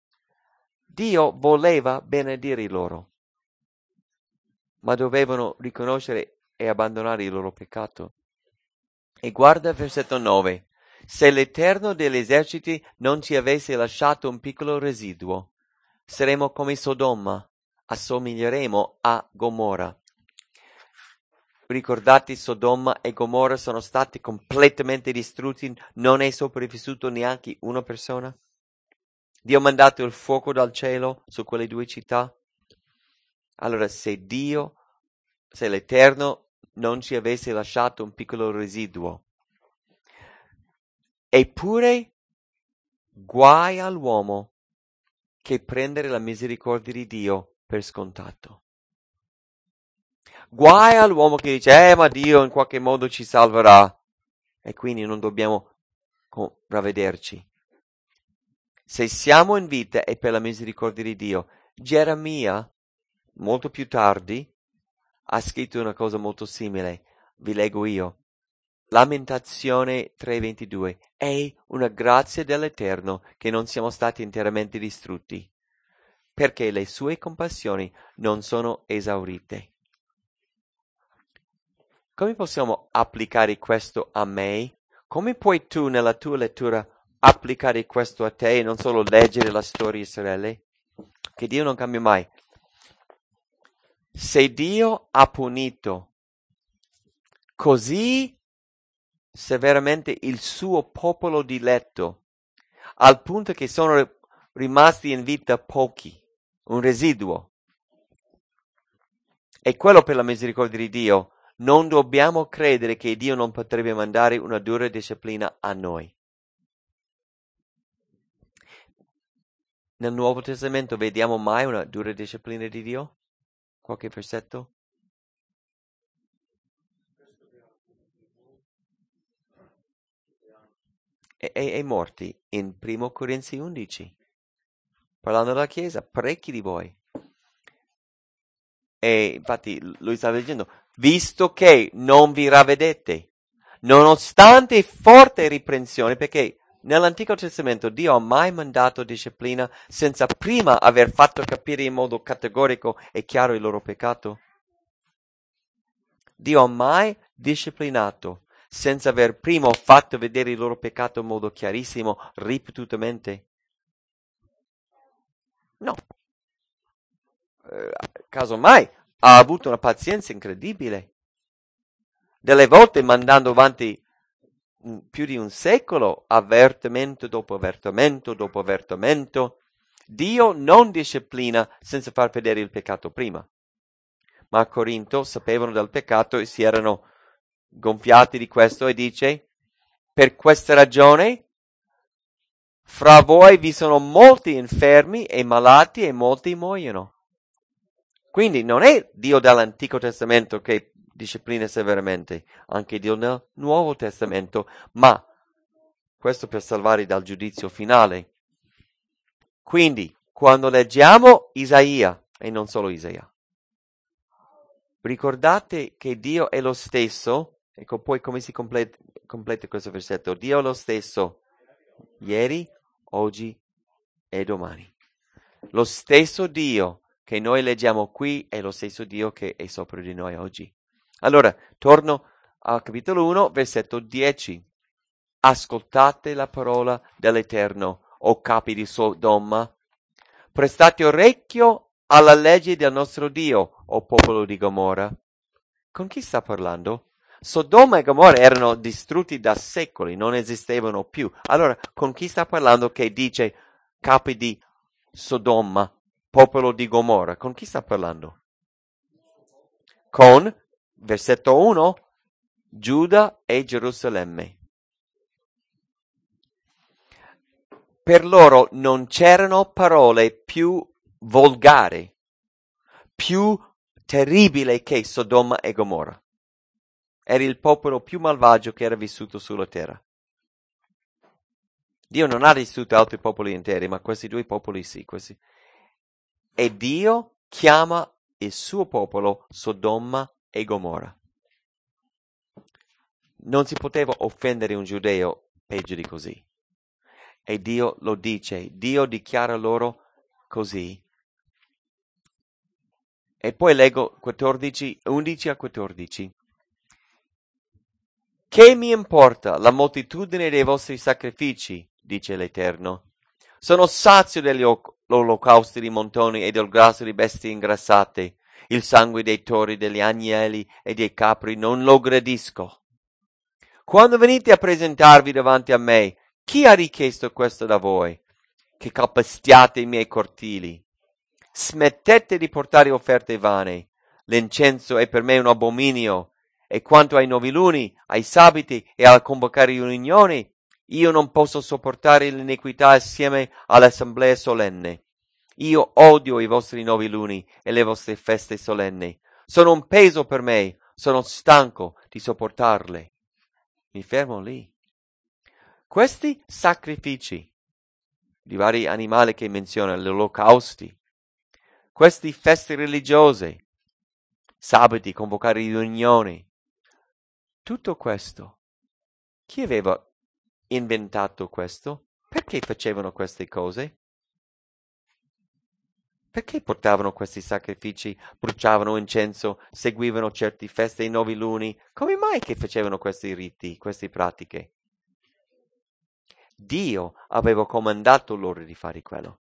Dio voleva benedire loro, ma dovevano riconoscere e abbandonare il loro peccato. E guarda il versetto nove. Se l'Eterno degli eserciti non ci avesse lasciato un piccolo residuo, saremmo come Sodoma, assomiglieremo a Gomorra. Ricordate, Sodoma e Gomorra sono stati completamente distrutti, non è sopravvissuto neanche una persona. Dio ha mandato il fuoco dal cielo su quelle due città. Allora, se Dio, se l'Eterno non ci avesse lasciato un piccolo residuo, eppure guai all'uomo che prendere la misericordia di Dio per scontato. Guai all'uomo che dice: eh, ma Dio in qualche modo ci salverà e quindi non dobbiamo ravvederci. Se siamo in vita è per la misericordia di Dio. Geremia, molto più tardi, ha scritto una cosa molto simile. Vi leggo io. Lamentazione tre ventidue. È una grazia dell'Eterno che non siamo stati interamente distrutti, perché le sue compassioni non sono esaurite. Come possiamo applicare questo a me? Come puoi tu nella tua lettura applicare questo a te e non solo leggere la storia di Israele? Che Dio non cambia mai. Se Dio ha punito così severamente il suo popolo diletto, al punto che sono rimasti in vita pochi, un residuo, e quello per la misericordia di Dio, non dobbiamo credere che Dio non potrebbe mandare una dura disciplina a noi. Nel Nuovo Testamento vediamo mai una dura disciplina di Dio? Qualche versetto? E, e, e morti in primo Corinzi undici, parlando della Chiesa, parecchi di voi. E infatti lui stava dicendo, visto che non vi ravvedete, nonostante forte riprensione, perché nell'Antico Testamento Dio ha mai mandato disciplina senza prima aver fatto capire in modo categorico e chiaro il loro peccato? Dio ha mai disciplinato senza aver prima fatto vedere il loro peccato in modo chiarissimo, ripetutamente? No. Eh, casomai ha avuto una pazienza incredibile. Delle volte mandando avanti più di un secolo, avvertimento dopo avvertimento dopo avvertimento. Dio non disciplina senza far vedere il peccato prima. Ma a Corinto sapevano del peccato e si erano gonfiati di questo e dice, per questa ragione fra voi vi sono molti infermi e malati e molti muoiono. Quindi non è Dio dell'Antico Testamento che disciplina severamente, anche Dio nel Nuovo Testamento, ma questo per salvare dal giudizio finale. Quindi, quando leggiamo Isaia, e non solo Isaia, ricordate che Dio è lo stesso, ecco poi come si completa, completa questo versetto, Dio è lo stesso ieri, oggi e domani. Lo stesso Dio che noi leggiamo qui è lo stesso Dio che è sopra di noi oggi. Allora, torno al capitolo uno, versetto dieci. Ascoltate la parola dell'Eterno, o capi di Sodoma. Prestate orecchio alla legge del nostro Dio, o popolo di Gomorra. Con chi sta parlando? Sodoma e Gomorra erano distrutti da secoli, non esistevano più. Allora, con chi sta parlando che dice capi di Sodoma, popolo di Gomorra? Con chi sta parlando? Con, versetto uno, Giuda e Gerusalemme. Per loro non c'erano parole più volgari, più terribili che Sodoma e Gomorra. Era il popolo più malvagio che era vissuto sulla terra. Dio non ha distrutto altri popoli interi, ma questi due popoli sì. Questi. E Dio chiama il suo popolo Sodoma e Gomorra. Non si poteva offendere un giudeo peggio di così. E Dio lo dice, Dio dichiara loro così. E poi leggo quattordici, undici a quattordici. Che mi importa la moltitudine dei vostri sacrifici, dice l'Eterno. Sono sazio degli olocausti di montoni e del grasso di bestie ingrassate. Il sangue dei tori, degli agnelli e dei capri non lo gradisco. Quando venite a presentarvi davanti a me, chi ha richiesto questo da voi? Che calpestiate i miei cortili. Smettete di portare offerte vane. L'incenso è per me un abominio. E quanto ai noviluni, ai sabiti e a convocare riunioni, io non posso sopportare l'iniquità assieme all'assemblea solenne. Io odio i vostri noviluni e le vostre feste solenni. Sono un peso per me, sono stanco di sopportarle. Mi fermo lì. Questi sacrifici di vari animali che menziona, gli olocausti, queste feste religiose, sabati, convocare riunioni, tutto questo Chi aveva inventato questo? Perché facevano queste cose? Perché portavano questi sacrifici, bruciavano incenso, seguivano certe feste, i nuovi luni? Come mai che facevano questi riti, queste pratiche? Dio aveva comandato loro di fare quello.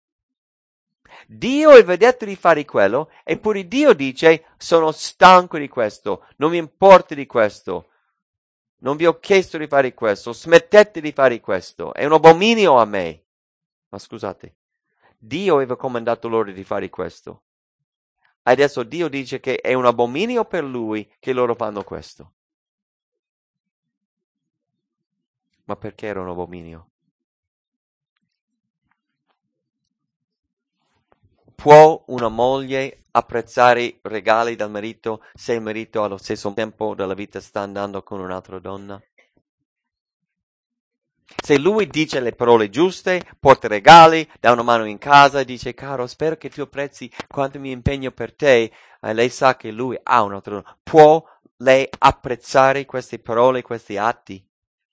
Dio aveva detto di fare quello, eppure Dio dice: sono stanco di questo, non mi importa di questo, non vi ho chiesto di fare questo, smettete di fare questo, è un abominio a me. Ma scusate, Dio aveva comandato loro di fare questo. Adesso Dio dice che è un abominio per lui che loro fanno questo. Ma perché era un abominio? Può una moglie apprezzare i regali dal marito se il marito allo stesso tempo della vita sta andando con un'altra donna? Se lui dice le parole giuste, porta regali, dà una mano in casa e dice: caro, spero che tu apprezzi quanto mi impegno per te, e lei sa che lui ha un'altra donna, può lei apprezzare queste parole, questi atti?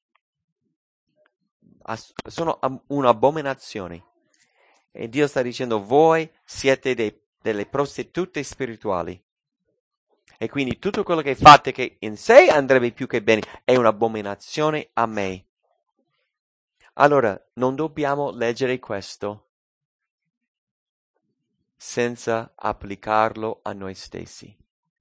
As- sono am- un'abominazione. E Dio sta dicendo: voi siete dei, delle prostitute spirituali. E quindi tutto quello che fate che in sé andrebbe più che bene è un'abominazione a me. Allora, non dobbiamo leggere questo senza applicarlo a noi stessi.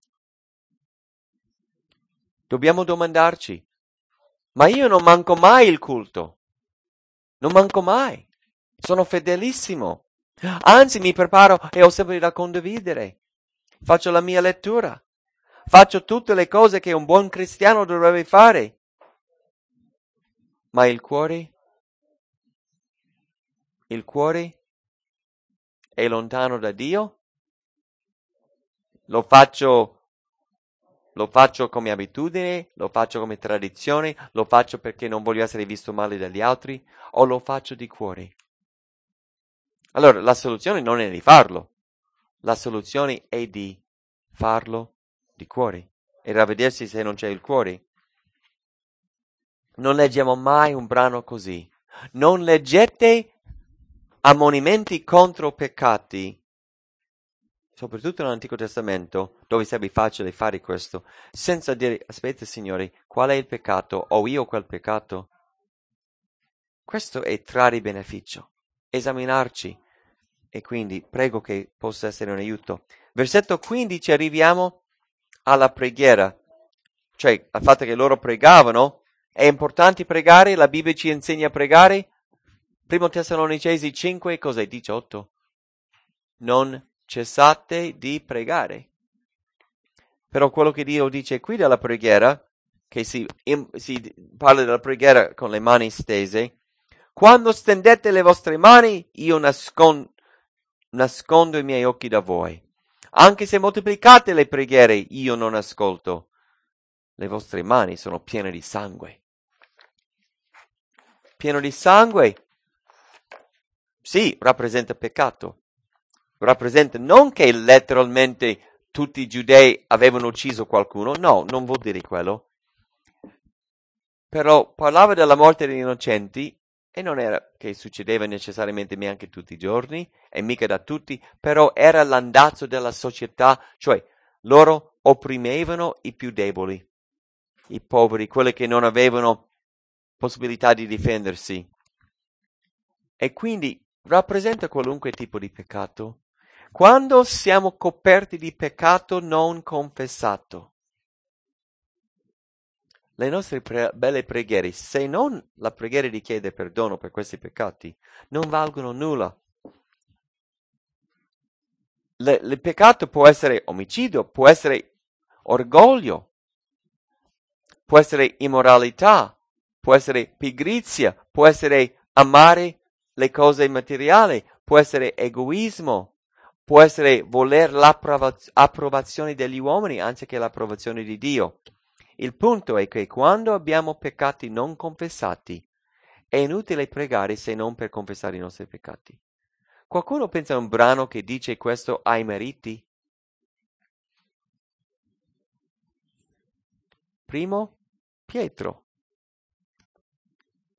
Dobbiamo domandarci: ma io non manco mai il culto. Non manco mai. Sono fedelissimo. Anzi, mi preparo e ho sempre da condividere. Faccio la mia lettura. Faccio tutte le cose che un buon cristiano dovrebbe fare. Ma il cuore? Il cuore è lontano da Dio? Lo faccio, lo faccio come abitudine? Lo faccio come tradizione? Lo faccio perché non voglio essere visto male dagli altri? O lo faccio di cuore? Allora, la soluzione non è di farlo. La soluzione è di farlo di cuore e ravvedersi se non c'è il cuore. Non leggiamo mai un brano così. Non leggete ammonimenti contro peccati, soprattutto nell'Antico Testamento, dove sarebbe facile fare questo, senza dire: aspetta Signore, qual è il peccato? Ho io quel peccato? Questo è trarre beneficio, esaminarci, e quindi prego che possa essere un aiuto. Versetto quindici, arriviamo alla preghiera, cioè al fatto che loro pregavano. È importante pregare, la Bibbia ci insegna a pregare. Primo Tessalonicesi cinque, cos'è? diciotto. Non cessate di pregare. Però quello che Dio dice qui della preghiera, che si, in, si parla della preghiera con le mani stese: quando stendete le vostre mani, io nascon, nascondo i miei occhi da voi. Anche se moltiplicate le preghiere, io non ascolto. Le vostre mani sono piene di sangue. Pieno di sangue? Sì, rappresenta peccato. Rappresenta non che letteralmente tutti i giudei avevano ucciso qualcuno, no, non vuol dire quello. Però parlava della morte degli innocenti, e non era che succedeva necessariamente neanche tutti i giorni, e mica da tutti, però era l'andazzo della società, cioè loro opprimevano i più deboli, i poveri, quelli che non avevano possibilità di difendersi. E quindi rappresenta qualunque tipo di peccato. Quando siamo coperti di peccato non confessato, le nostre pre- belle preghiere, se non la preghiera di chiedere perdono per questi peccati, non valgono nulla. Le, il peccato può essere omicidio, può essere orgoglio, può essere immoralità, può essere pigrizia, può essere amare le cose materiali, può essere egoismo, può essere voler l'approvazione degli uomini anziché l'approvazione di Dio. Il punto è che quando abbiamo peccati non confessati, è inutile pregare se non per confessare i nostri peccati. Qualcuno pensa a un brano che dice questo ai mariti? Primo Pietro.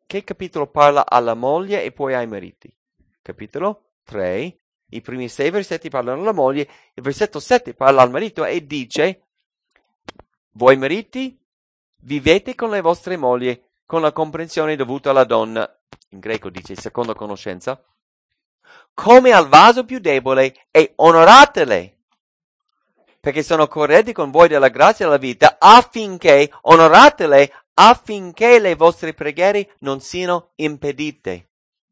che capitolo parla alla moglie e poi ai mariti? Capitolo tre, i primi sei versetti parlano alla moglie, il versetto sette parla al marito e dice: voi mariti vivete con le vostre mogli con la comprensione dovuta alla donna, in greco dice secondo conoscenza, come al vaso più debole, e onoratele, perché sono corretti con voi della grazia della vita, affinché, onoratele, affinché le vostre preghiere non siano impedite.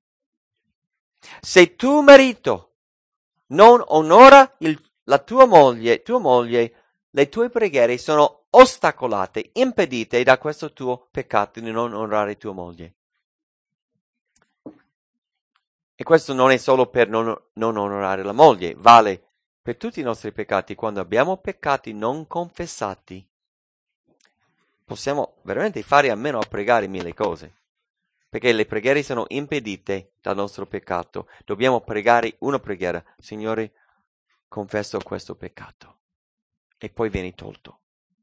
Se tuo marito non onora il, la tua moglie, tua moglie, le tue preghiere sono ostacolate, impedite da questo tuo peccato di non onorare tua moglie. E questo non è solo per non, non onorare la moglie, vale per tutti i nostri peccati. Quando abbiamo peccati non confessati, possiamo veramente fare a meno a pregare mille cose, perché le preghiere sono impedite dal nostro peccato. Dobbiamo pregare una preghiera: Signore, confesso questo peccato, e poi viene tolto.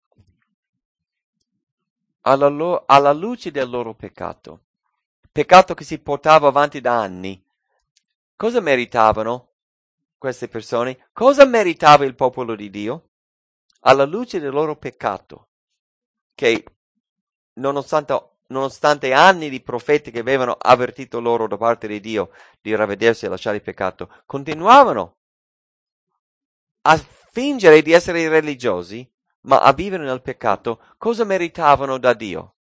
Alla, lo- alla luce del loro peccato, peccato che si portava avanti da anni, cosa meritavano queste persone? Cosa meritava il popolo di Dio? Alla luce del loro peccato, che nonostante, nonostante anni di profeti che avevano avvertito loro da parte di Dio di ravvedersi e lasciare il peccato, continuavano a fingere di essere religiosi, ma a vivere nel peccato. Cosa meritavano da Dio?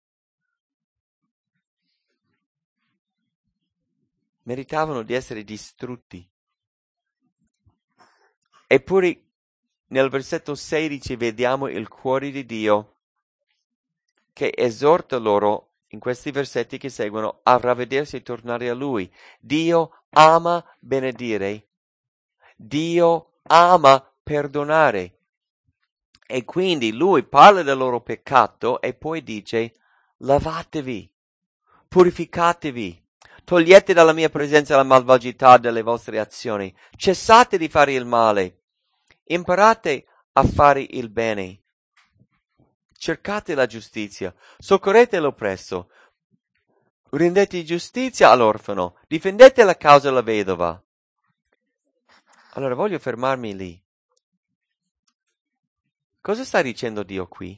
Meritavano di essere distrutti. Eppure nel versetto sedici vediamo il cuore di Dio che esorta loro in questi versetti che seguono a ravvedersi e tornare a Lui. Dio ama benedire, Dio ama perdonare. E quindi Lui parla del loro peccato e poi dice: lavatevi, purificatevi, togliete dalla mia presenza la malvagità delle vostre azioni, cessate di fare il male, imparate a fare il bene, cercate la giustizia, soccorrete l'oppresso, rendete giustizia all'orfano, difendete la causa della vedova. Allora voglio fermarmi lì. Cosa sta dicendo Dio qui?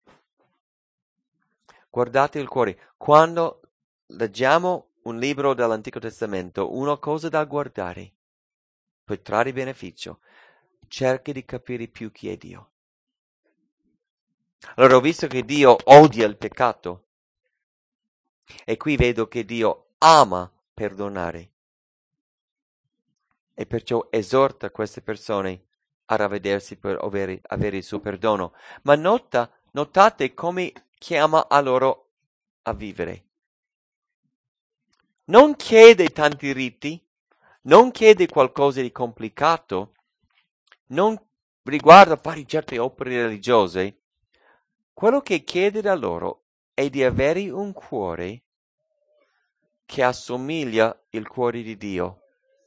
Guardate il cuore. Quando leggiamo un libro dell'Antico Testamento, una cosa da guardare per trarre beneficio: cerchi di capire più chi è Dio. Allora ho visto che Dio odia il peccato, e qui vedo che Dio ama perdonare, e perciò esorta queste persone a ravvedersi per avere, avere il suo perdono. Ma nota, notate come chiama a loro a vivere. Non chiede tanti riti, non chiede qualcosa di complicato, non riguarda fare certe opere religiose. Quello che chiede da loro è di avere un cuore che assomiglia al cuore di Dio.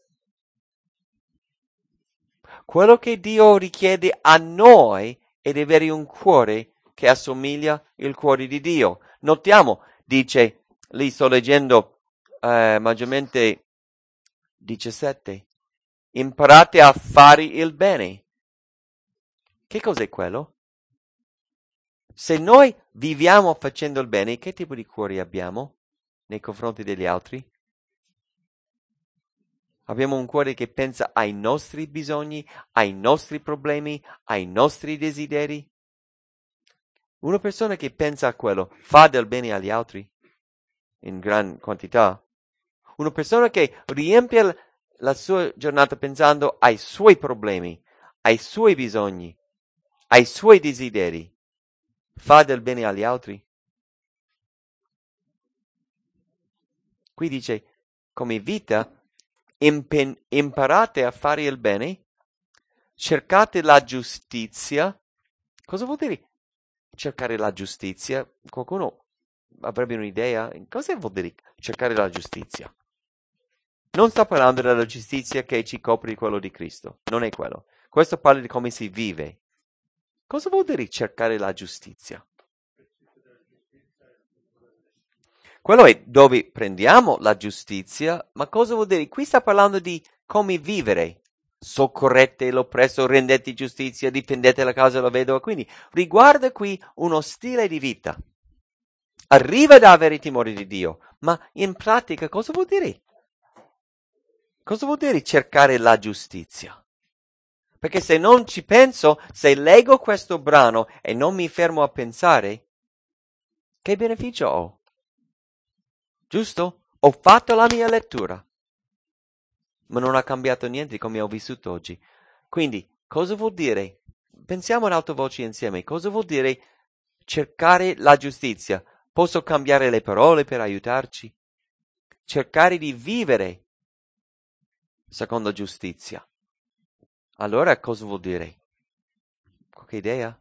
Quello che Dio richiede a noi è di avere un cuore che assomiglia al cuore di Dio. Notiamo, dice, lì sto leggendo eh, maggiormente diciassette, imparate a fare il bene. Che cos'è quello? Se noi viviamo facendo il bene, che tipo di cuore abbiamo nei confronti degli altri? Abbiamo un cuore che pensa ai nostri bisogni, ai nostri problemi, ai nostri desideri? Una persona che pensa a quello fa del bene agli altri in gran quantità. Una persona che riempie la sua giornata pensando ai suoi problemi, ai suoi bisogni, ai suoi desideri, fa del bene agli altri? Qui dice, come vita, impen- imparate a fare il bene, cercate la giustizia. Cosa vuol dire cercare la giustizia? Qualcuno avrebbe un'idea? Cosa vuol dire cercare la giustizia? Non sta parlando della giustizia che ci copre quello di Cristo, non è quello. Questo parla di come si vive. Cosa vuol dire cercare la giustizia? Quello è dove prendiamo la giustizia, ma cosa vuol dire? Qui sta parlando di come vivere. Soccorrete l'oppresso, rendete giustizia, difendete la causa della vedova. Quindi riguarda qui uno stile di vita. Arriva da avere timore di Dio, ma in pratica cosa vuol dire? Cosa vuol dire cercare la giustizia? Perché se non ci penso, se leggo questo brano e non mi fermo a pensare, che beneficio ho? Giusto? Ho fatto la mia lettura, ma non ha cambiato niente di come ho vissuto oggi. Quindi, cosa vuol dire? Pensiamo ad alta voce insieme. Cosa vuol dire cercare la giustizia? Posso cambiare le parole per aiutarci? Cercare di vivere secondo giustizia. Allora cosa vuol dire? Qualche idea?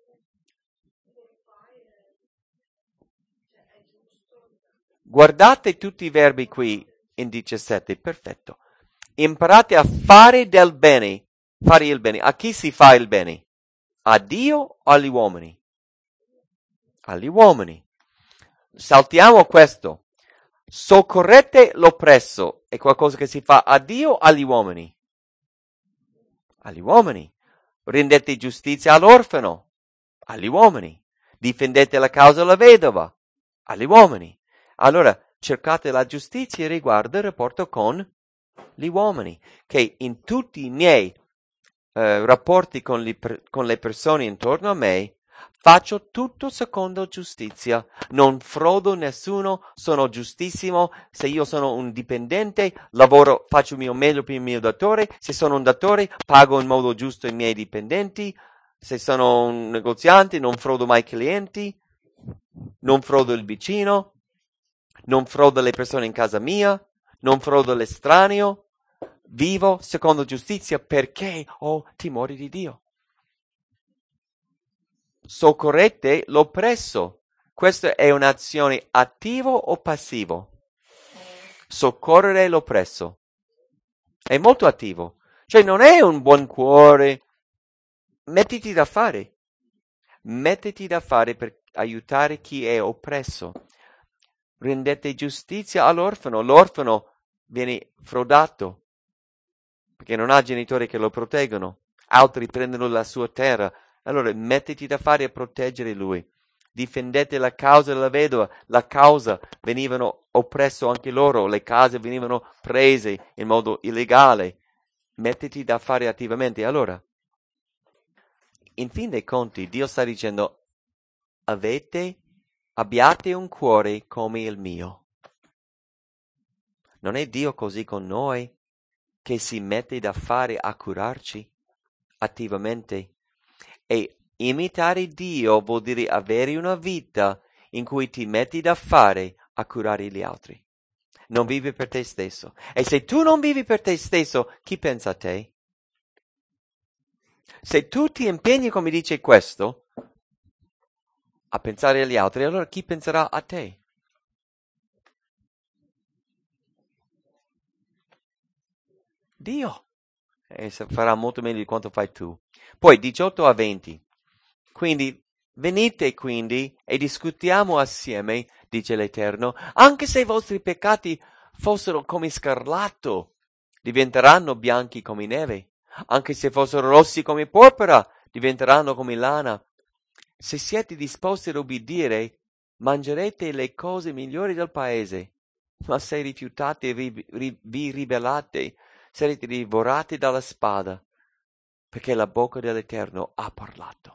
Guardate tutti i verbi qui in diciassette, perfetto. Imparate a fare del bene, fare il bene. A chi si fa il bene? A Dio o agli uomini? Agli uomini. Saltiamo questo. Soccorrete l'oppresso. È qualcosa che si fa a Dio o agli uomini? Agli uomini. Rendete giustizia all'orfano. Agli uomini. Difendete la causa della vedova. Agli uomini. Allora, cercate la giustizia riguardo il rapporto con gli uomini, che in tutti i miei eh, rapporti con, li, con le persone intorno a me faccio tutto secondo giustizia. Non frodo nessuno, sono giustissimo. Se io sono un dipendente, lavoro, faccio il mio meglio per il mio datore. Se sono un datore, pago in modo giusto i miei dipendenti. Se sono un negoziante, non frodo mai i clienti, non frodo il vicino, non frodo le persone in casa mia, non frodo l'estraneo. Vivo secondo giustizia perché ho timore di Dio. Soccorrete l'oppresso. Questa è un'azione attivo o passivo? Soccorrere l'oppresso. È molto attivo. Cioè non è un buon cuore. Mettiti da fare. Mettiti da fare per aiutare chi è oppresso. Rendete giustizia all'orfano. L'orfano viene frodato perché non ha genitori che lo proteggono. Altri prendono la sua terra. Allora mettiti da fare a proteggere lui. Difendete la causa della vedova. La causa venivano oppresso anche loro. Le case venivano prese in modo illegale. Mettiti da fare attivamente. Allora, in fin dei conti, Dio sta dicendo, avete, abbiate un cuore come il mio. Non è Dio così con noi, che si mette da fare a curarci attivamente? E imitare Dio vuol dire avere una vita in cui ti metti da fare a curare gli altri. Non vivi per te stesso. E se tu non vivi per te stesso, chi pensa a te? Se tu ti impegni, come dice questo, a pensare agli altri, allora chi penserà a te? Dio. E farà molto meglio di quanto fai tu. Poi diciotto a venti. Quindi venite quindi e discutiamo assieme, dice l'Eterno, anche se i vostri peccati fossero come scarlatto, diventeranno bianchi come neve, anche se fossero rossi come porpora, diventeranno come lana. Se siete disposti ad obbedire, mangerete le cose migliori del paese, ma se rifiutate e vi, ri, vi ribellate, sarete divorati dalla spada, perché la bocca dell'Eterno ha parlato.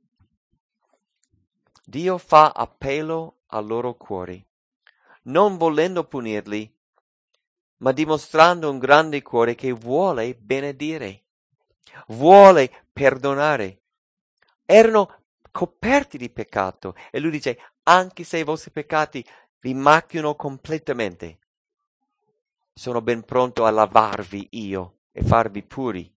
Dio fa appello al loro cuore, non volendo punirli, ma dimostrando un grande cuore che vuole benedire, vuole perdonare. Erano coperti di peccato e lui dice, anche se i vostri peccati vi macchiano completamente, sono ben pronto a lavarvi io e farvi puri.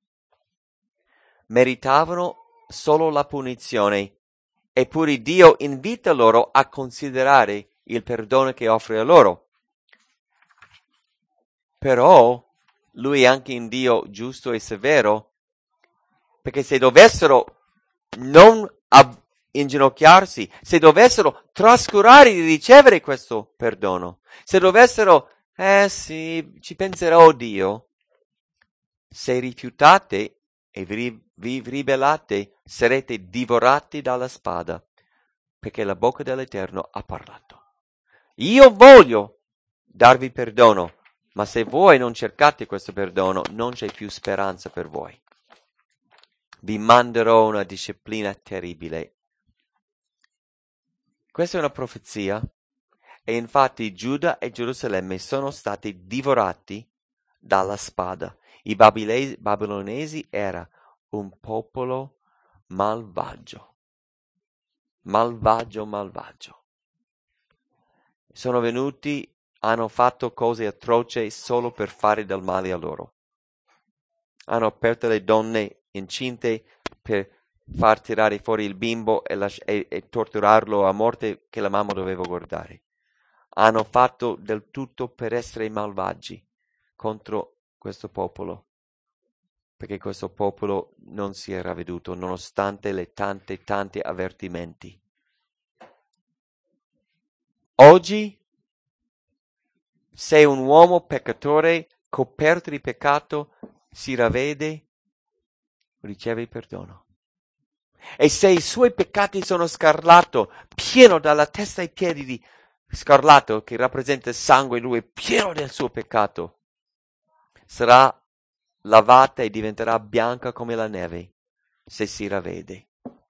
Meritavano solo la punizione, eppure Dio invita loro a considerare il perdono che offre a loro. Però lui è anche un Dio giusto e severo, perché se dovessero non av- inginocchiarsi, se dovessero trascurare di ricevere questo perdono, se dovessero, eh sì, ci penserò Dio, se rifiutate e vi, vi ribellate, sarete divorati dalla spada, perché la bocca dell'Eterno ha parlato. Io voglio darvi perdono, ma se voi non cercate questo perdono, non c'è più speranza per voi. Vi manderò una disciplina terribile. Questa è una profezia, e infatti Giuda e Gerusalemme sono stati divorati dalla spada. I Babilesi, babilonesi era un popolo malvagio, malvagio, malvagio. Sono venuti, hanno fatto cose atroci solo per fare del male a loro. Hanno aperto le donne incinte per far tirare fuori il bimbo e, las- e, e torturarlo a morte che la mamma doveva guardare. Hanno fatto del tutto per essere malvagi contro questo popolo, perché questo popolo non si era veduto nonostante le tante tante avvertimenti. Oggi, se un uomo peccatore coperto di peccato si ravvede, riceve perdono. E se i suoi peccati sono scarlatto, pieno dalla testa ai piedi di scarlatto, che rappresenta il sangue, lui è pieno del suo peccato, sarà lavata e diventerà bianca come la neve, se si ravvede.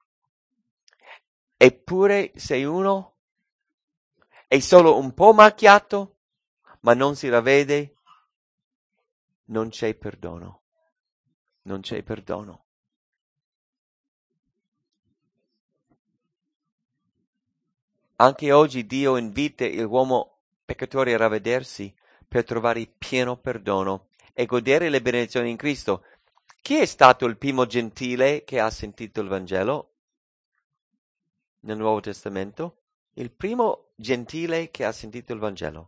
Eppure se uno è solo un po' macchiato, ma non si ravvede, non c'è perdono. Non c'è perdono. Anche oggi Dio invita l'uomo peccatore a ravvedersi per trovare pieno perdono e godere le benedizioni in Cristo. Chi è stato il primo gentile che ha sentito il Vangelo nel Nuovo Testamento? Il primo gentile che ha sentito il Vangelo?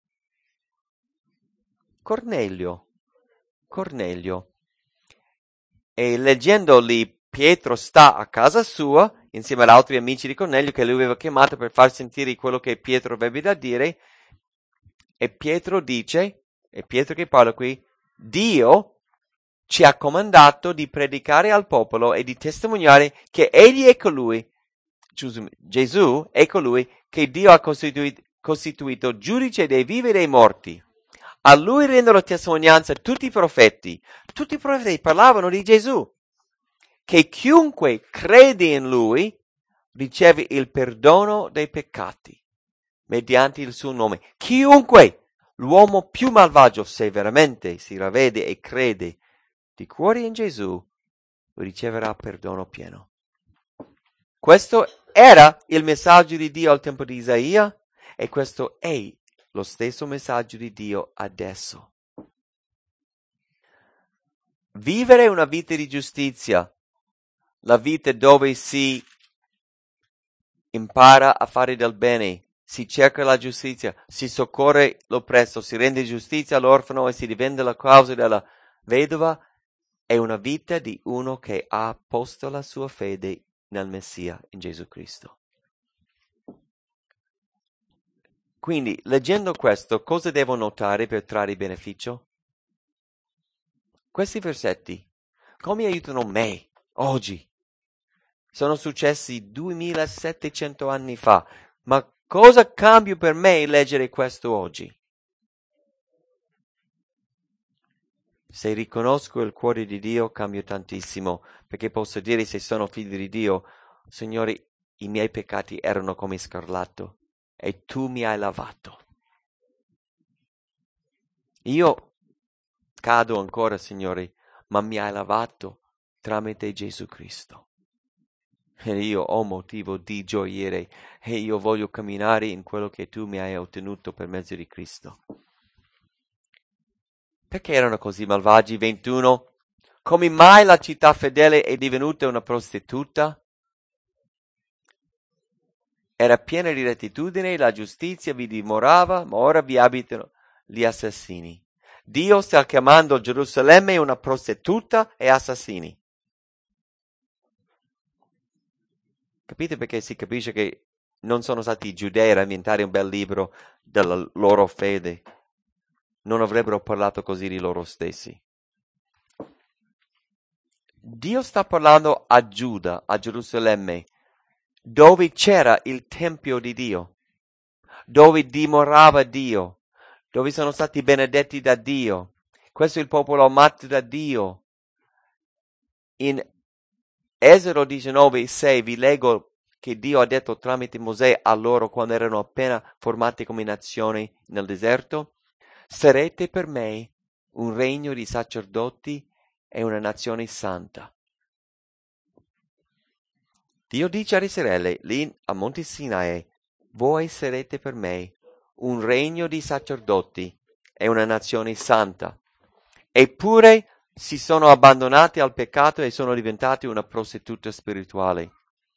Cornelio. Cornelio. E leggendo lì, Pietro sta a casa sua, insieme ad altri amici di Cornelio che lui aveva chiamato per far sentire quello che Pietro aveva da dire, e Pietro dice, è Pietro che parla qui, Dio ci ha comandato di predicare al popolo e di testimoniare che egli è colui, Gesù è colui che Dio ha costituito, costituito giudice dei vivi e dei morti. A lui rendono testimonianza tutti i profeti. Tutti i profeti parlavano di Gesù, che chiunque crede in lui riceve il perdono dei peccati mediante il suo nome. Chiunque, l'uomo più malvagio, se veramente si ravvede e crede di cuore in Gesù, riceverà perdono pieno. Questo era il messaggio di Dio al tempo di Isaia e questo è lo stesso messaggio di Dio adesso. Vivere una vita di giustizia, la vita dove si impara a fare del bene, si cerca la giustizia, si soccorre l'oppresso, si rende giustizia all'orfano e si difende la causa della vedova, è una vita di uno che ha posto la sua fede nel Messia, in Gesù Cristo. Quindi, leggendo questo, cosa devo notare per trarre beneficio? Questi versetti, come aiutano me oggi? Sono successi duemilasettecento anni fa, ma cosa cambia per me leggere questo oggi? Se riconosco il cuore di Dio, cambio tantissimo, perché posso dire, se sono figlio di Dio, Signore, i miei peccati erano come scarlatto e tu mi hai lavato. Io cado ancora, Signore, ma mi hai lavato tramite Gesù Cristo. E io ho motivo di gioire e io voglio camminare in quello che tu mi hai ottenuto per mezzo di Cristo. Perché erano così malvagi? ventuno. Come mai la città fedele è divenuta una prostituta? Era piena di rettitudine, la giustizia vi dimorava, ma ora vi abitano gli assassini. Dio sta chiamando Gerusalemme una prostituta e assassini. Capite perché si capisce che non sono stati i giudei a inventare un bel libro della loro fede. Non avrebbero parlato così di loro stessi. Dio sta parlando a Giuda, a Gerusalemme, dove c'era il Tempio di Dio, dove dimorava Dio, dove sono stati benedetti da Dio. Questo è il popolo amato da Dio. In Esodo diciannove sei vi leggo che Dio ha detto tramite Mosè a loro quando erano appena formati come nazione nel deserto: sarete per me un regno di sacerdoti e una nazione santa. Dio dice a Israele lì a Monte Sinai: voi sarete per me un regno di sacerdoti e una nazione santa. Eppure si sono abbandonati al peccato e sono diventati una prostituta spirituale.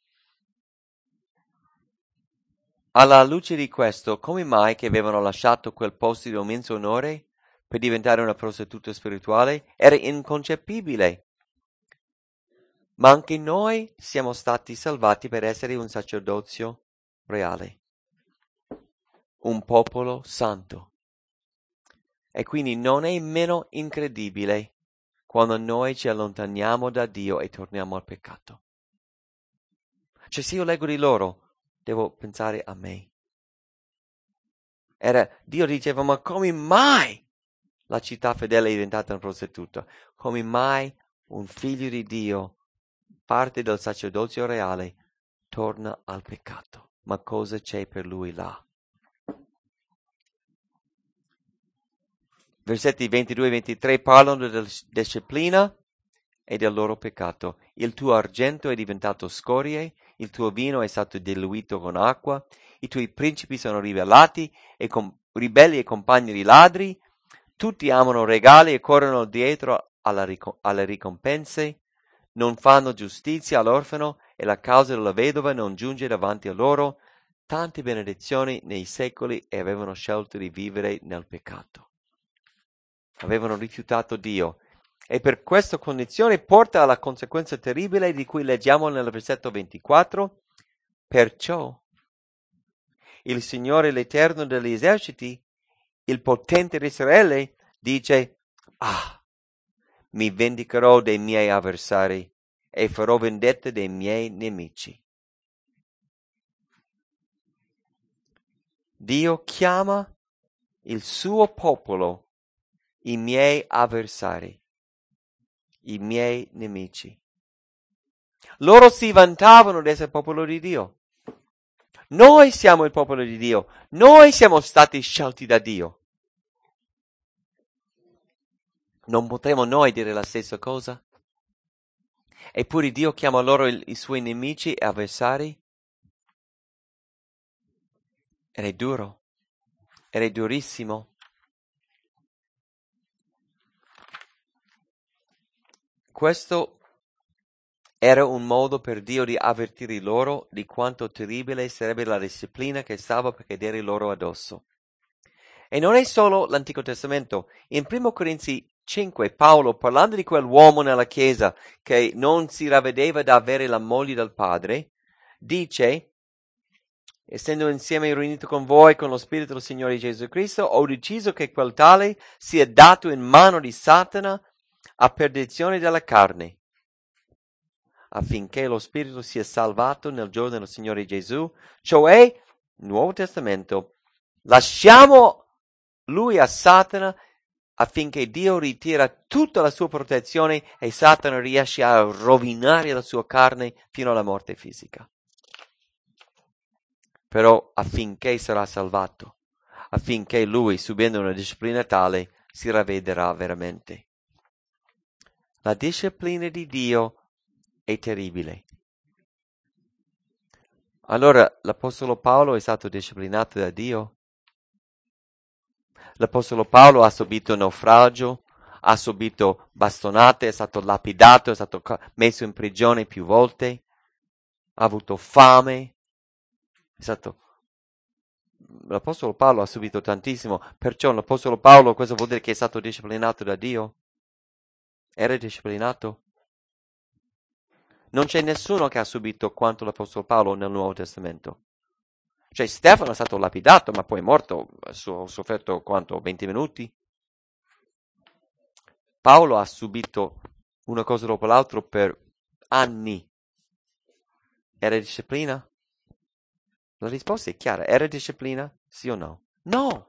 Alla luce di questo, come mai che avevano lasciato quel posto di immenso onore per diventare una prostituta spirituale? Era inconcepibile. Ma anche noi siamo stati salvati per essere un sacerdozio reale, un popolo santo. E quindi non è meno incredibile quando noi ci allontaniamo da Dio e torniamo al peccato. Cioè, se io leggo di loro, devo pensare a me. Era, Dio diceva: ma come mai la città fedele è diventata una prostituta? Come mai un figlio di Dio, parte del sacerdozio reale, torna al peccato? Ma cosa c'è per lui là? Versetti ventidue e ventitré parlano della disciplina e del loro peccato. Il tuo argento è diventato scorie, il tuo vino è stato diluito con acqua, i tuoi principi sono ribellati e com- ribelli e compagni di ladri, tutti amano regali e corrono dietro alla ric- alle ricompense, non fanno giustizia all'orfano e la causa della vedova non giunge davanti a loro. Tante benedizioni nei secoli e avevano scelto di vivere nel peccato. Avevano rifiutato Dio. E per questa condizione porta alla conseguenza terribile di cui leggiamo nel versetto ventiquattro. Perciò il Signore, l'Eterno degli eserciti, il potente di Israele, dice: ah, mi vendicherò dei miei avversari e farò vendetta dei miei nemici. Dio chiama il suo popolo i miei avversari, i miei nemici. Loro si vantavano di essere il popolo di Dio. Noi siamo il popolo di Dio. Noi siamo stati scelti da Dio. Non potremo noi dire la stessa cosa? Eppure Dio chiama loro il, i suoi nemici e avversari? Ed è duro. Ed è durissimo. Questo era un modo per Dio di avvertire loro di quanto terribile sarebbe la disciplina che stava per cadere loro addosso. E non è solo l'Antico Testamento. In primo Corinzi cinque, Paolo, parlando di quell'uomo nella Chiesa che non si ravvedeva da avere la moglie del padre, dice: essendo insieme riunito con voi con lo Spirito del Signore Gesù Cristo, ho deciso che quel tale sia dato in mano di Satana a perdizione della carne, affinché lo Spirito sia salvato nel giorno del Signore Gesù. Cioè, Nuovo Testamento, lasciamo lui a Satana affinché Dio ritira tutta la sua protezione e Satana riesce a rovinare la sua carne fino alla morte fisica. Però affinché sarà salvato, affinché lui, subendo una disciplina tale, si ravvederà veramente. La disciplina di Dio è terribile. Allora, l'Apostolo Paolo è stato disciplinato da Dio? L'Apostolo Paolo ha subito naufragio, ha subito bastonate, è stato lapidato, è stato messo in prigione più volte, ha avuto fame, è stato... L'Apostolo Paolo ha subito tantissimo, perciò l'Apostolo Paolo, cosa vuol dire che è stato disciplinato da Dio? Era disciplinato? Non c'è nessuno che ha subito quanto l'Apostolo Paolo nel Nuovo Testamento. Cioè Stefano è stato lapidato, ma poi è morto, ha sofferto quanto? venti minuti? Paolo ha subito una cosa dopo l'altra per anni. Era disciplina? La risposta è chiara. Era disciplina? Sì o no? No!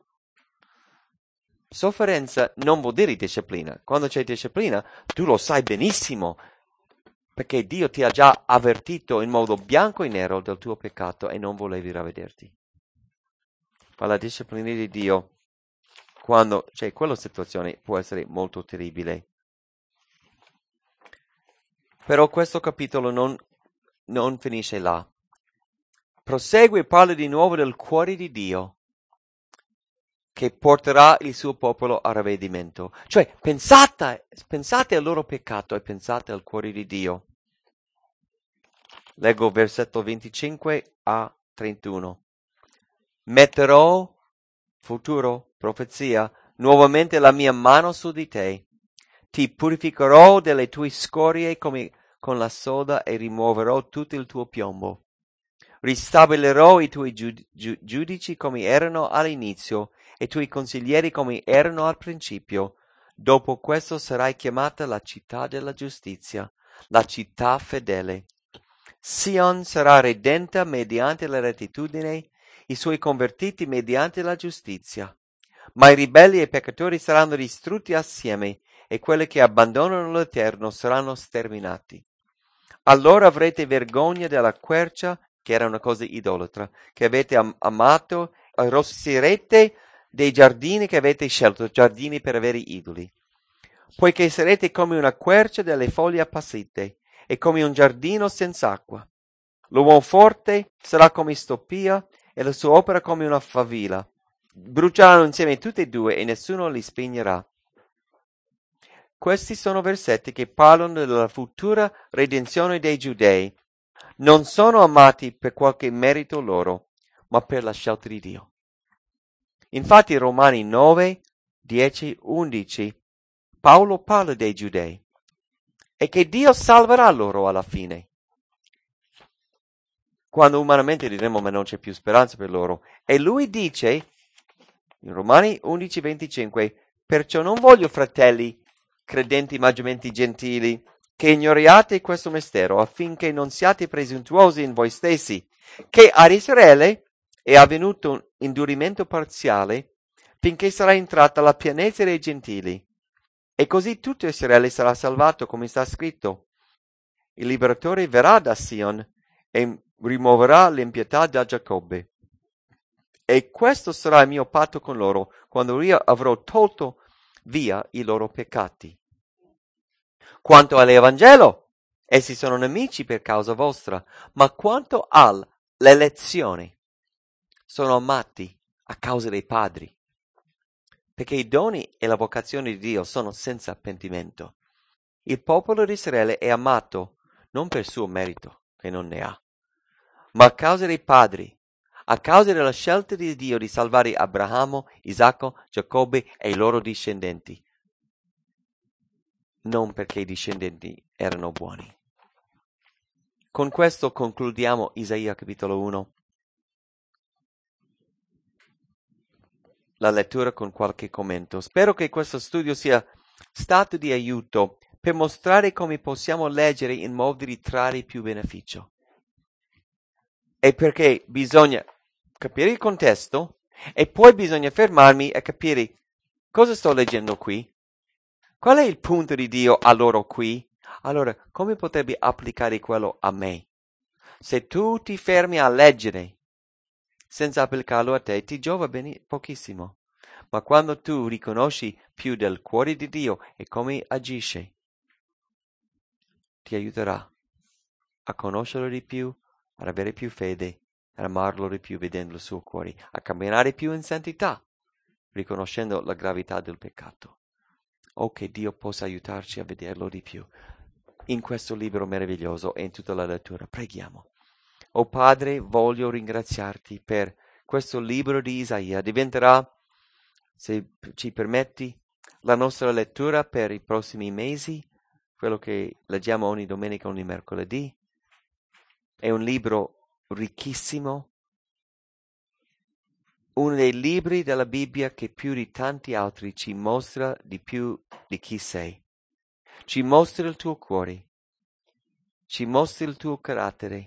Sofferenza non vuol dire disciplina. Quando c'è disciplina, tu lo sai benissimo, perché Dio ti ha già avvertito in modo bianco e nero del tuo peccato e non volevi ravvederti. Ma la disciplina di Dio, quando c'è quella situazione, può essere molto terribile. Però questo capitolo non, non finisce là. Prosegue e parla di nuovo del cuore di Dio, che porterà il suo popolo a ravvedimento. Cioè, pensate, pensate al loro peccato e pensate al cuore di Dio. Leggo versetto venticinque a trentuno. Metterò, futuro, profezia, nuovamente la mia mano su di te. Ti purificherò delle tue scorie come con la soda e rimuoverò tutto il tuo piombo. Ristabilirò i tuoi giud- giu- giudici come erano all'inizio e i tuoi consiglieri come erano al principio. Dopo questo sarai chiamata la città della giustizia, la città fedele. Sion sarà redenta mediante la rettitudine, i suoi convertiti mediante la giustizia. Ma i ribelli e i peccatori saranno distrutti assieme, e quelli che abbandonano l'Eterno saranno sterminati. Allora avrete vergogna della quercia, che era una cosa idolatra, che avete am- amato, arrossirete dei giardini che avete scelto, giardini per avere idoli. Poiché sarete come una quercia delle foglie appassite, e come un giardino senza acqua. L'uomo forte sarà come stoppia, e la sua opera come una favilla. Bruceranno insieme tutti e due, e nessuno li spegnerà. Questi sono versetti che parlano della futura redenzione dei giudei. Non sono amati per qualche merito loro, ma per la scelta di Dio. Infatti Romani nove, dieci, undici, Paolo parla dei giudei e che Dio salverà loro alla fine. Quando umanamente diremmo ma non c'è più speranza per loro. E lui dice, in Romani undici, venticinque, perciò non voglio, fratelli, credenti maggiormente gentili, che ignoriate questo mistero, affinché non siate presuntuosi in voi stessi, che ad Israele è avvenuto un indurimento parziale, finché sarà entrata la pienezza dei gentili. E così tutto Israele sarà salvato, come sta scritto. Il liberatore verrà da Sion e rimuoverà l'impietà da Giacobbe. E questo sarà il mio patto con loro, quando io avrò tolto via i loro peccati. Quanto all'Evangelo, essi sono nemici per causa vostra, ma quanto all'elezione, sono amati a causa dei padri, perché i doni e la vocazione di Dio sono senza pentimento. Il popolo di Israele è amato non per suo merito, che non ne ha, ma a causa dei padri, a causa della scelta di Dio di salvare Abramo, Isacco, Giacobbe e i loro discendenti, non perché i discendenti erano buoni. Con questo concludiamo Isaia capitolo uno. La lettura con qualche commento. Spero che questo studio sia stato di aiuto per mostrare come possiamo leggere in modo di trarre più beneficio. E perché bisogna capire il contesto e poi bisogna fermarmi e capire cosa sto leggendo qui. Qual è il punto di Dio a loro qui? Allora, come potrebbe applicare quello a me? Se tu ti fermi a leggere senza applicarlo a te, ti giova bene pochissimo. Ma quando tu riconosci più del cuore di Dio e come agisce, ti aiuterà a conoscerlo di più, ad avere più fede, ad amarlo di più vedendo il suo cuore, a camminare più in santità, riconoscendo la gravità del peccato. Oh, che Dio possa aiutarci a vederlo di più in questo libro meraviglioso e in tutta la lettura. Preghiamo. Oh Padre, voglio ringraziarti per questo libro di Isaia. Diventerà, se ci permetti, la nostra lettura per i prossimi mesi, quello che leggiamo ogni domenica, ogni mercoledì. È un libro ricchissimo, uno dei libri della Bibbia che più di tanti altri ci mostra di più di chi sei. Ci mostra il tuo cuore, ci mostra il tuo carattere,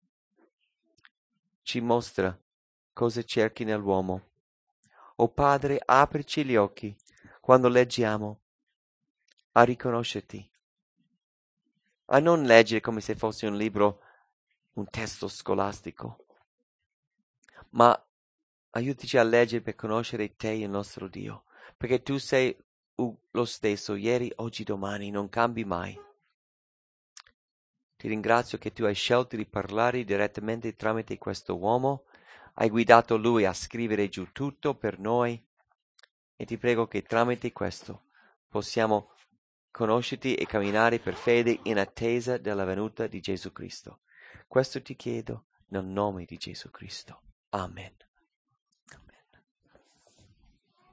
ci mostra cosa cerchi nell'uomo. O Padre, aprici gli occhi quando leggiamo a riconoscerti, a non leggere come se fosse un libro, un testo scolastico, ma aiutaci a leggere per conoscere te, il nostro Dio, perché tu sei lo stesso, ieri, oggi, domani, non cambi mai. Ti ringrazio che tu hai scelto di parlare direttamente tramite questo uomo, hai guidato lui a scrivere giù tutto per noi e ti prego che tramite questo possiamo conoscerti e camminare per fede in attesa della venuta di Gesù Cristo. Questo ti chiedo nel nome di Gesù Cristo. Amen.